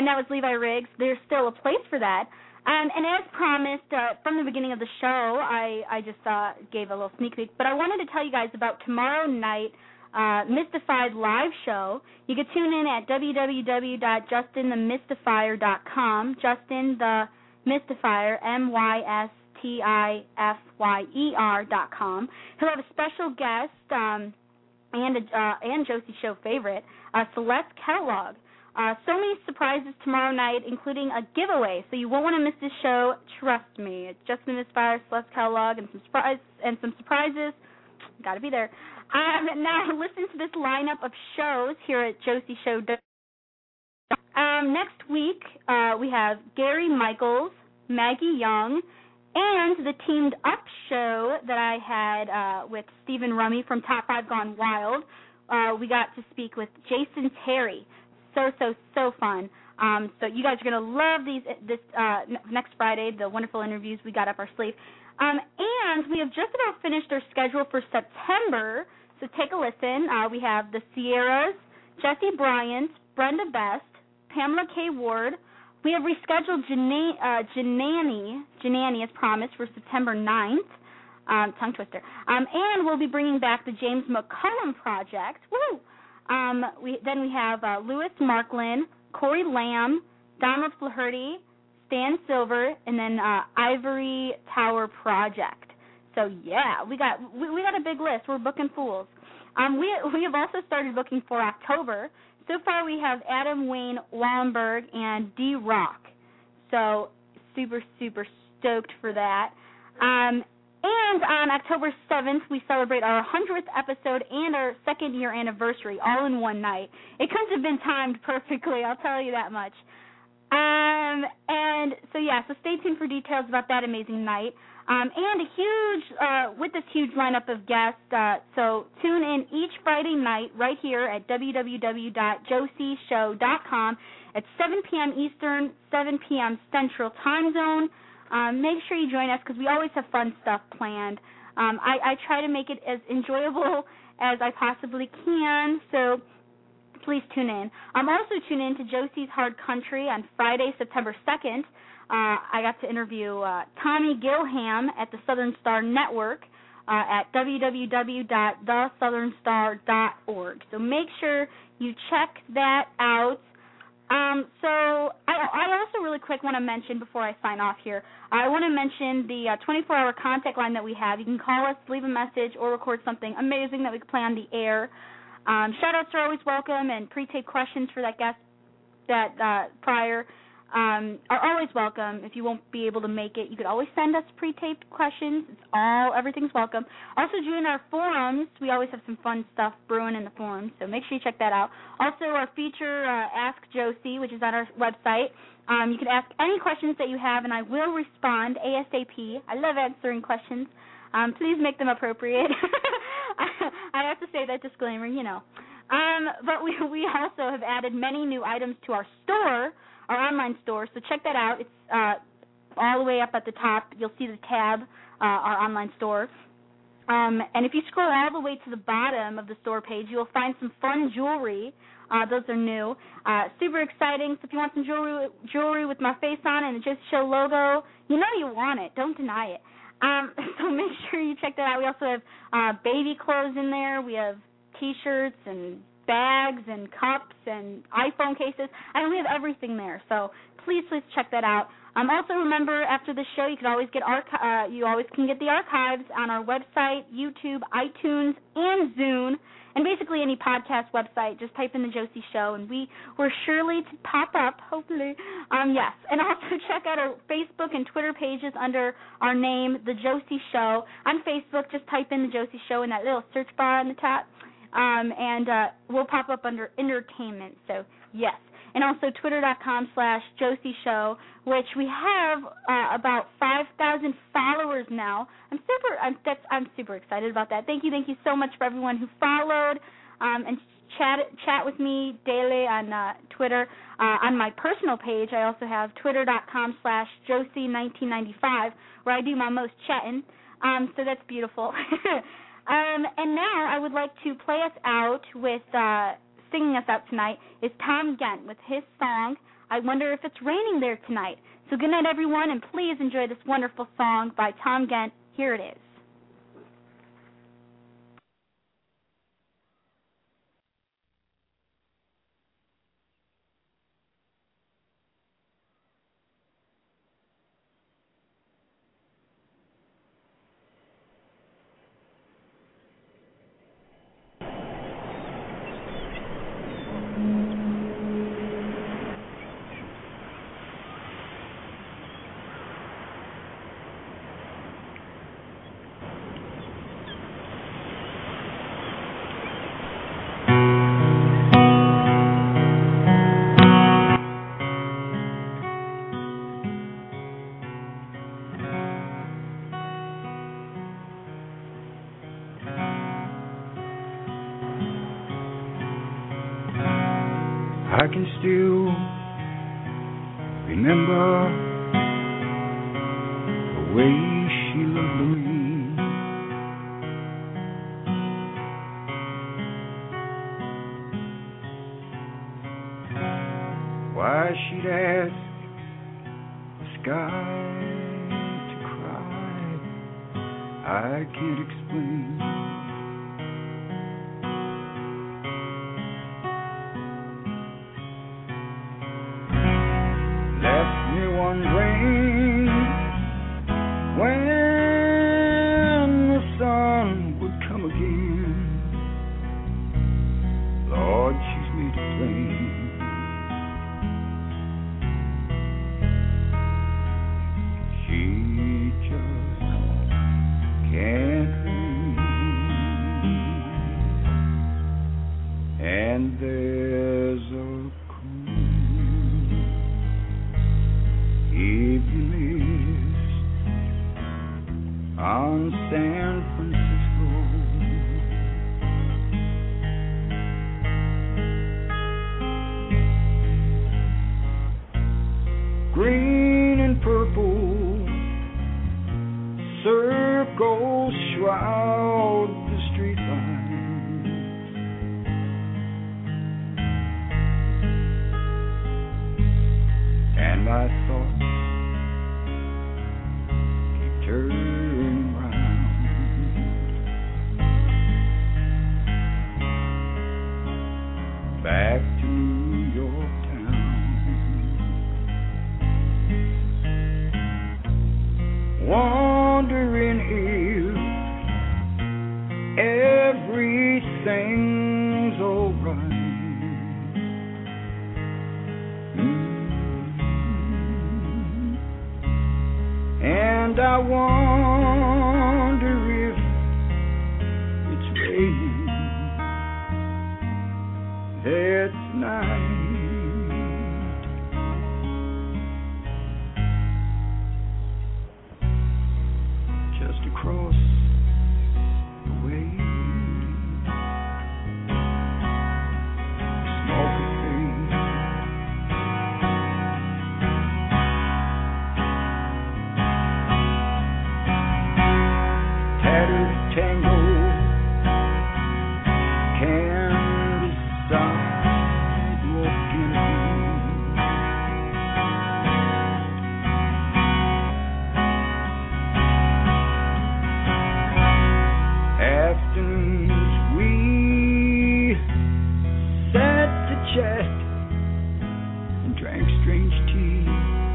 and that was Levi Riggs. There's still a place for that. Um, and as promised, uh, from the beginning of the show, I, I just uh, gave a little sneak peek, but I wanted to tell you guys about tomorrow night, uh, Mystified live show. You can tune in at w w w dot justin the mystifier dot com, Justin the Mystifier, M Y S T I F Y E R dot com. He'll have a special guest um, and, a, uh, and Josie Show favorite, uh, Celeste Kellogg. Uh, so many surprises tomorrow night, including a giveaway, so you won't want to miss this show. Trust me, it's Justin the Mystifier, Celeste Kellogg, and some surprise and some surprises. Got to be there. Um, now listen to this lineup of shows here at Josie Show. Um, next week uh, we have Gary Michaels, Maggie Young, and the teamed up show that I had uh, with Stephen Rummy from Top Five Gone Wild. Uh, we got to speak with Jason Terry. So, so, so fun. Um, so you guys are going to love these this uh, next Friday, the wonderful interviews we got up our sleeve. Um, and we have just about finished our schedule for September, so take a listen. Uh, we have the Sierras, Jesse Bryant, Brenda Best, Pamela K. Ward. We have rescheduled Janani, uh, Janani, Janani as promised, for September ninth. Um, tongue twister. Um, and we'll be bringing back the James McCullum Project. Woo! Um, we, then we have uh, Lewis Marklin, Corey Lamb, Donald Flaherty, Stan Silver, and then uh, Ivory Tower Project. So yeah, we got we, we got a big list. We're booking fools. Um, we we have also started booking for October. So far we have Adam Wayne Wallenberg and D Rock. So super super stoked for that. Um, And on October seventh, we celebrate our hundredth episode and our second year anniversary all in one night. It couldn't have been timed perfectly, I'll tell you that much. Um, and so, yeah, so stay tuned for details about that amazing night. Um, and a huge, uh, with this huge lineup of guests, uh, so tune in each Friday night right here at w w w dot josie show dot com at seven p.m. Eastern, seven p.m. Central Time Zone. Um, make sure you join us because we always have fun stuff planned. Um, I, I try to make it as enjoyable as I possibly can, so please tune in. I'm also tune in to Josie's Hard Country on Friday, September second. Uh, I got to interview uh, Tommy Gilham at the Southern Star Network uh, at w w w dot the southern star dot org. So make sure you check that out. Um, so I, I also really quick want to mention before I sign off here, I want to mention the uh, twenty-four hour contact line that we have. You can call us, leave a message, or record something amazing that we can play on the air. Um, shout-outs are always welcome, and pre-taped questions for that guest that uh, prior um, are always welcome. If you won't be able to make it, you could always send us pre-taped questions. It's all, everything's welcome. Also, join our forums. We always have some fun stuff brewing in the forums, so make sure you check that out. Also, our feature, uh, Ask Josie, which is on our website. Um, you can ask any questions that you have, and I will respond ASAP. I love answering questions. Um, please make them appropriate. I have to say that disclaimer, you know. Um, but we we also have added many new items to our store, our online store, so check that out. It's uh, all the way up at the top. You'll see the tab, uh, our online store. Um, and if you scroll all the way to the bottom of the store page, you'll find some fun jewelry. Uh, those are new. Uh, super exciting. So if you want some jewelry, jewelry with my face on and the Josie Show logo, you know you want it. Don't deny it. Um, so make sure you check that out. We also have uh, baby clothes in there. We have T-shirts and bags and cups and iPhone cases. I mean, we have everything there. So please, please check that out. Um, also, remember, after the show, you can always get archi- uh, you always can get the archives on our website, YouTube, iTunes, and Zune, and basically any podcast website. Just type in the Josie Show, and we we're surely to pop up, hopefully. Um, yes, and also check out our Facebook and Twitter pages under our name, The Josie Show. On Facebook, just type in The Josie Show in that little search bar on the top, um, and uh, we'll pop up under entertainment. So yes. And also twitter.com slash Josie Show, which we have uh, about five thousand followers now. I'm super I'm, that's, I'm super excited about that. Thank you, thank you so much for everyone who followed um, and chat chat with me daily on uh, Twitter. Uh, on my personal page, I also have twitter.com slash Josie nineteen ninety-five, where I do my most chatting. Um, so that's beautiful. um, and now I would like to play us out with... Uh, Singing us out tonight is Tom Gent with his song, I wonder if it's raining there tonight. So good night, everyone, and please enjoy this wonderful song by Tom Gent. Here it is. I can still remember the way she looked at me. Why she'd ask the sky to cry, I can't explain. Wondering when the sun would come again. Lord, she's made it plain. She just can't read. And there's a on San Francisco. Green and purple circles shroud the street lines, and my thoughts keep turning back to New York town, wondering if everything's alright. Mm-hmm. And I wonder if it's raining there tonight. Just across the way, small cafe, tattered tango candy sidewalk empty. Afternoons we sat to chat and drank strange tea,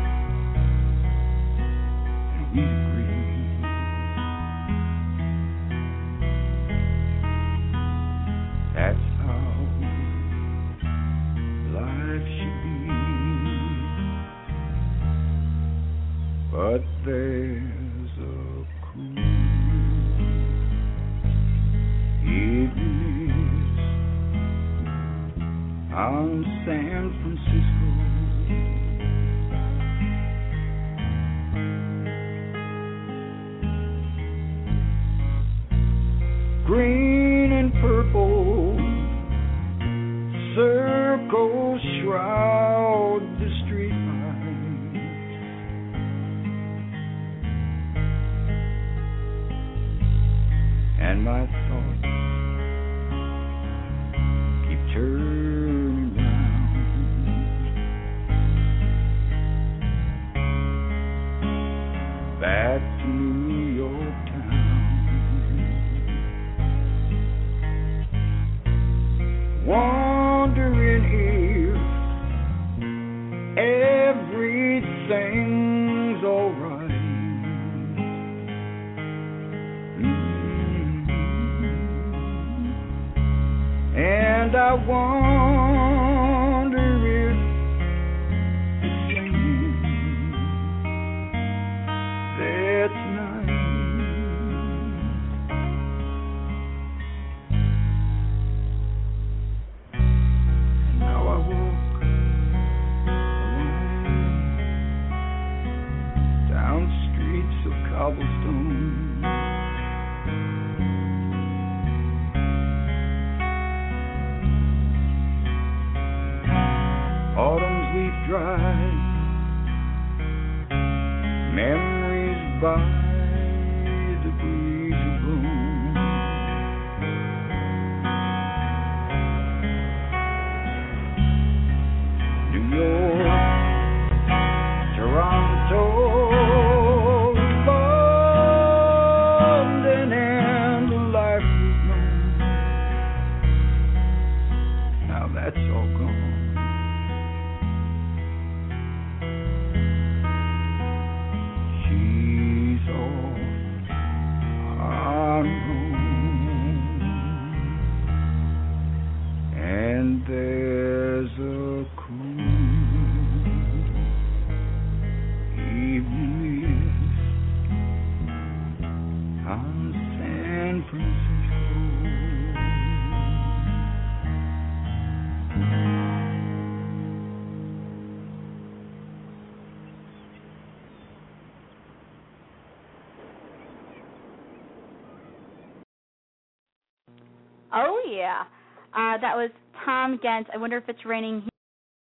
and we agreed that's how life should be. But there's a cool evenings on San Francisco. Green and purple circles shroud the street lights, and my thoughts keep turning round, back to New York town. Wondering if everything's alright. Mm-hmm. And I wonder if the singing that's nice. And now I walk alone down streets of cobblestone. Autumn's leaf dry, memories by the breeze are blown. New York, Toronto, London, and the life we've known. Now that's all gone. And there's a cool evening mist on San Francisco. Oh, yeah. Uh, that was Tom Gent. I wonder if it's raining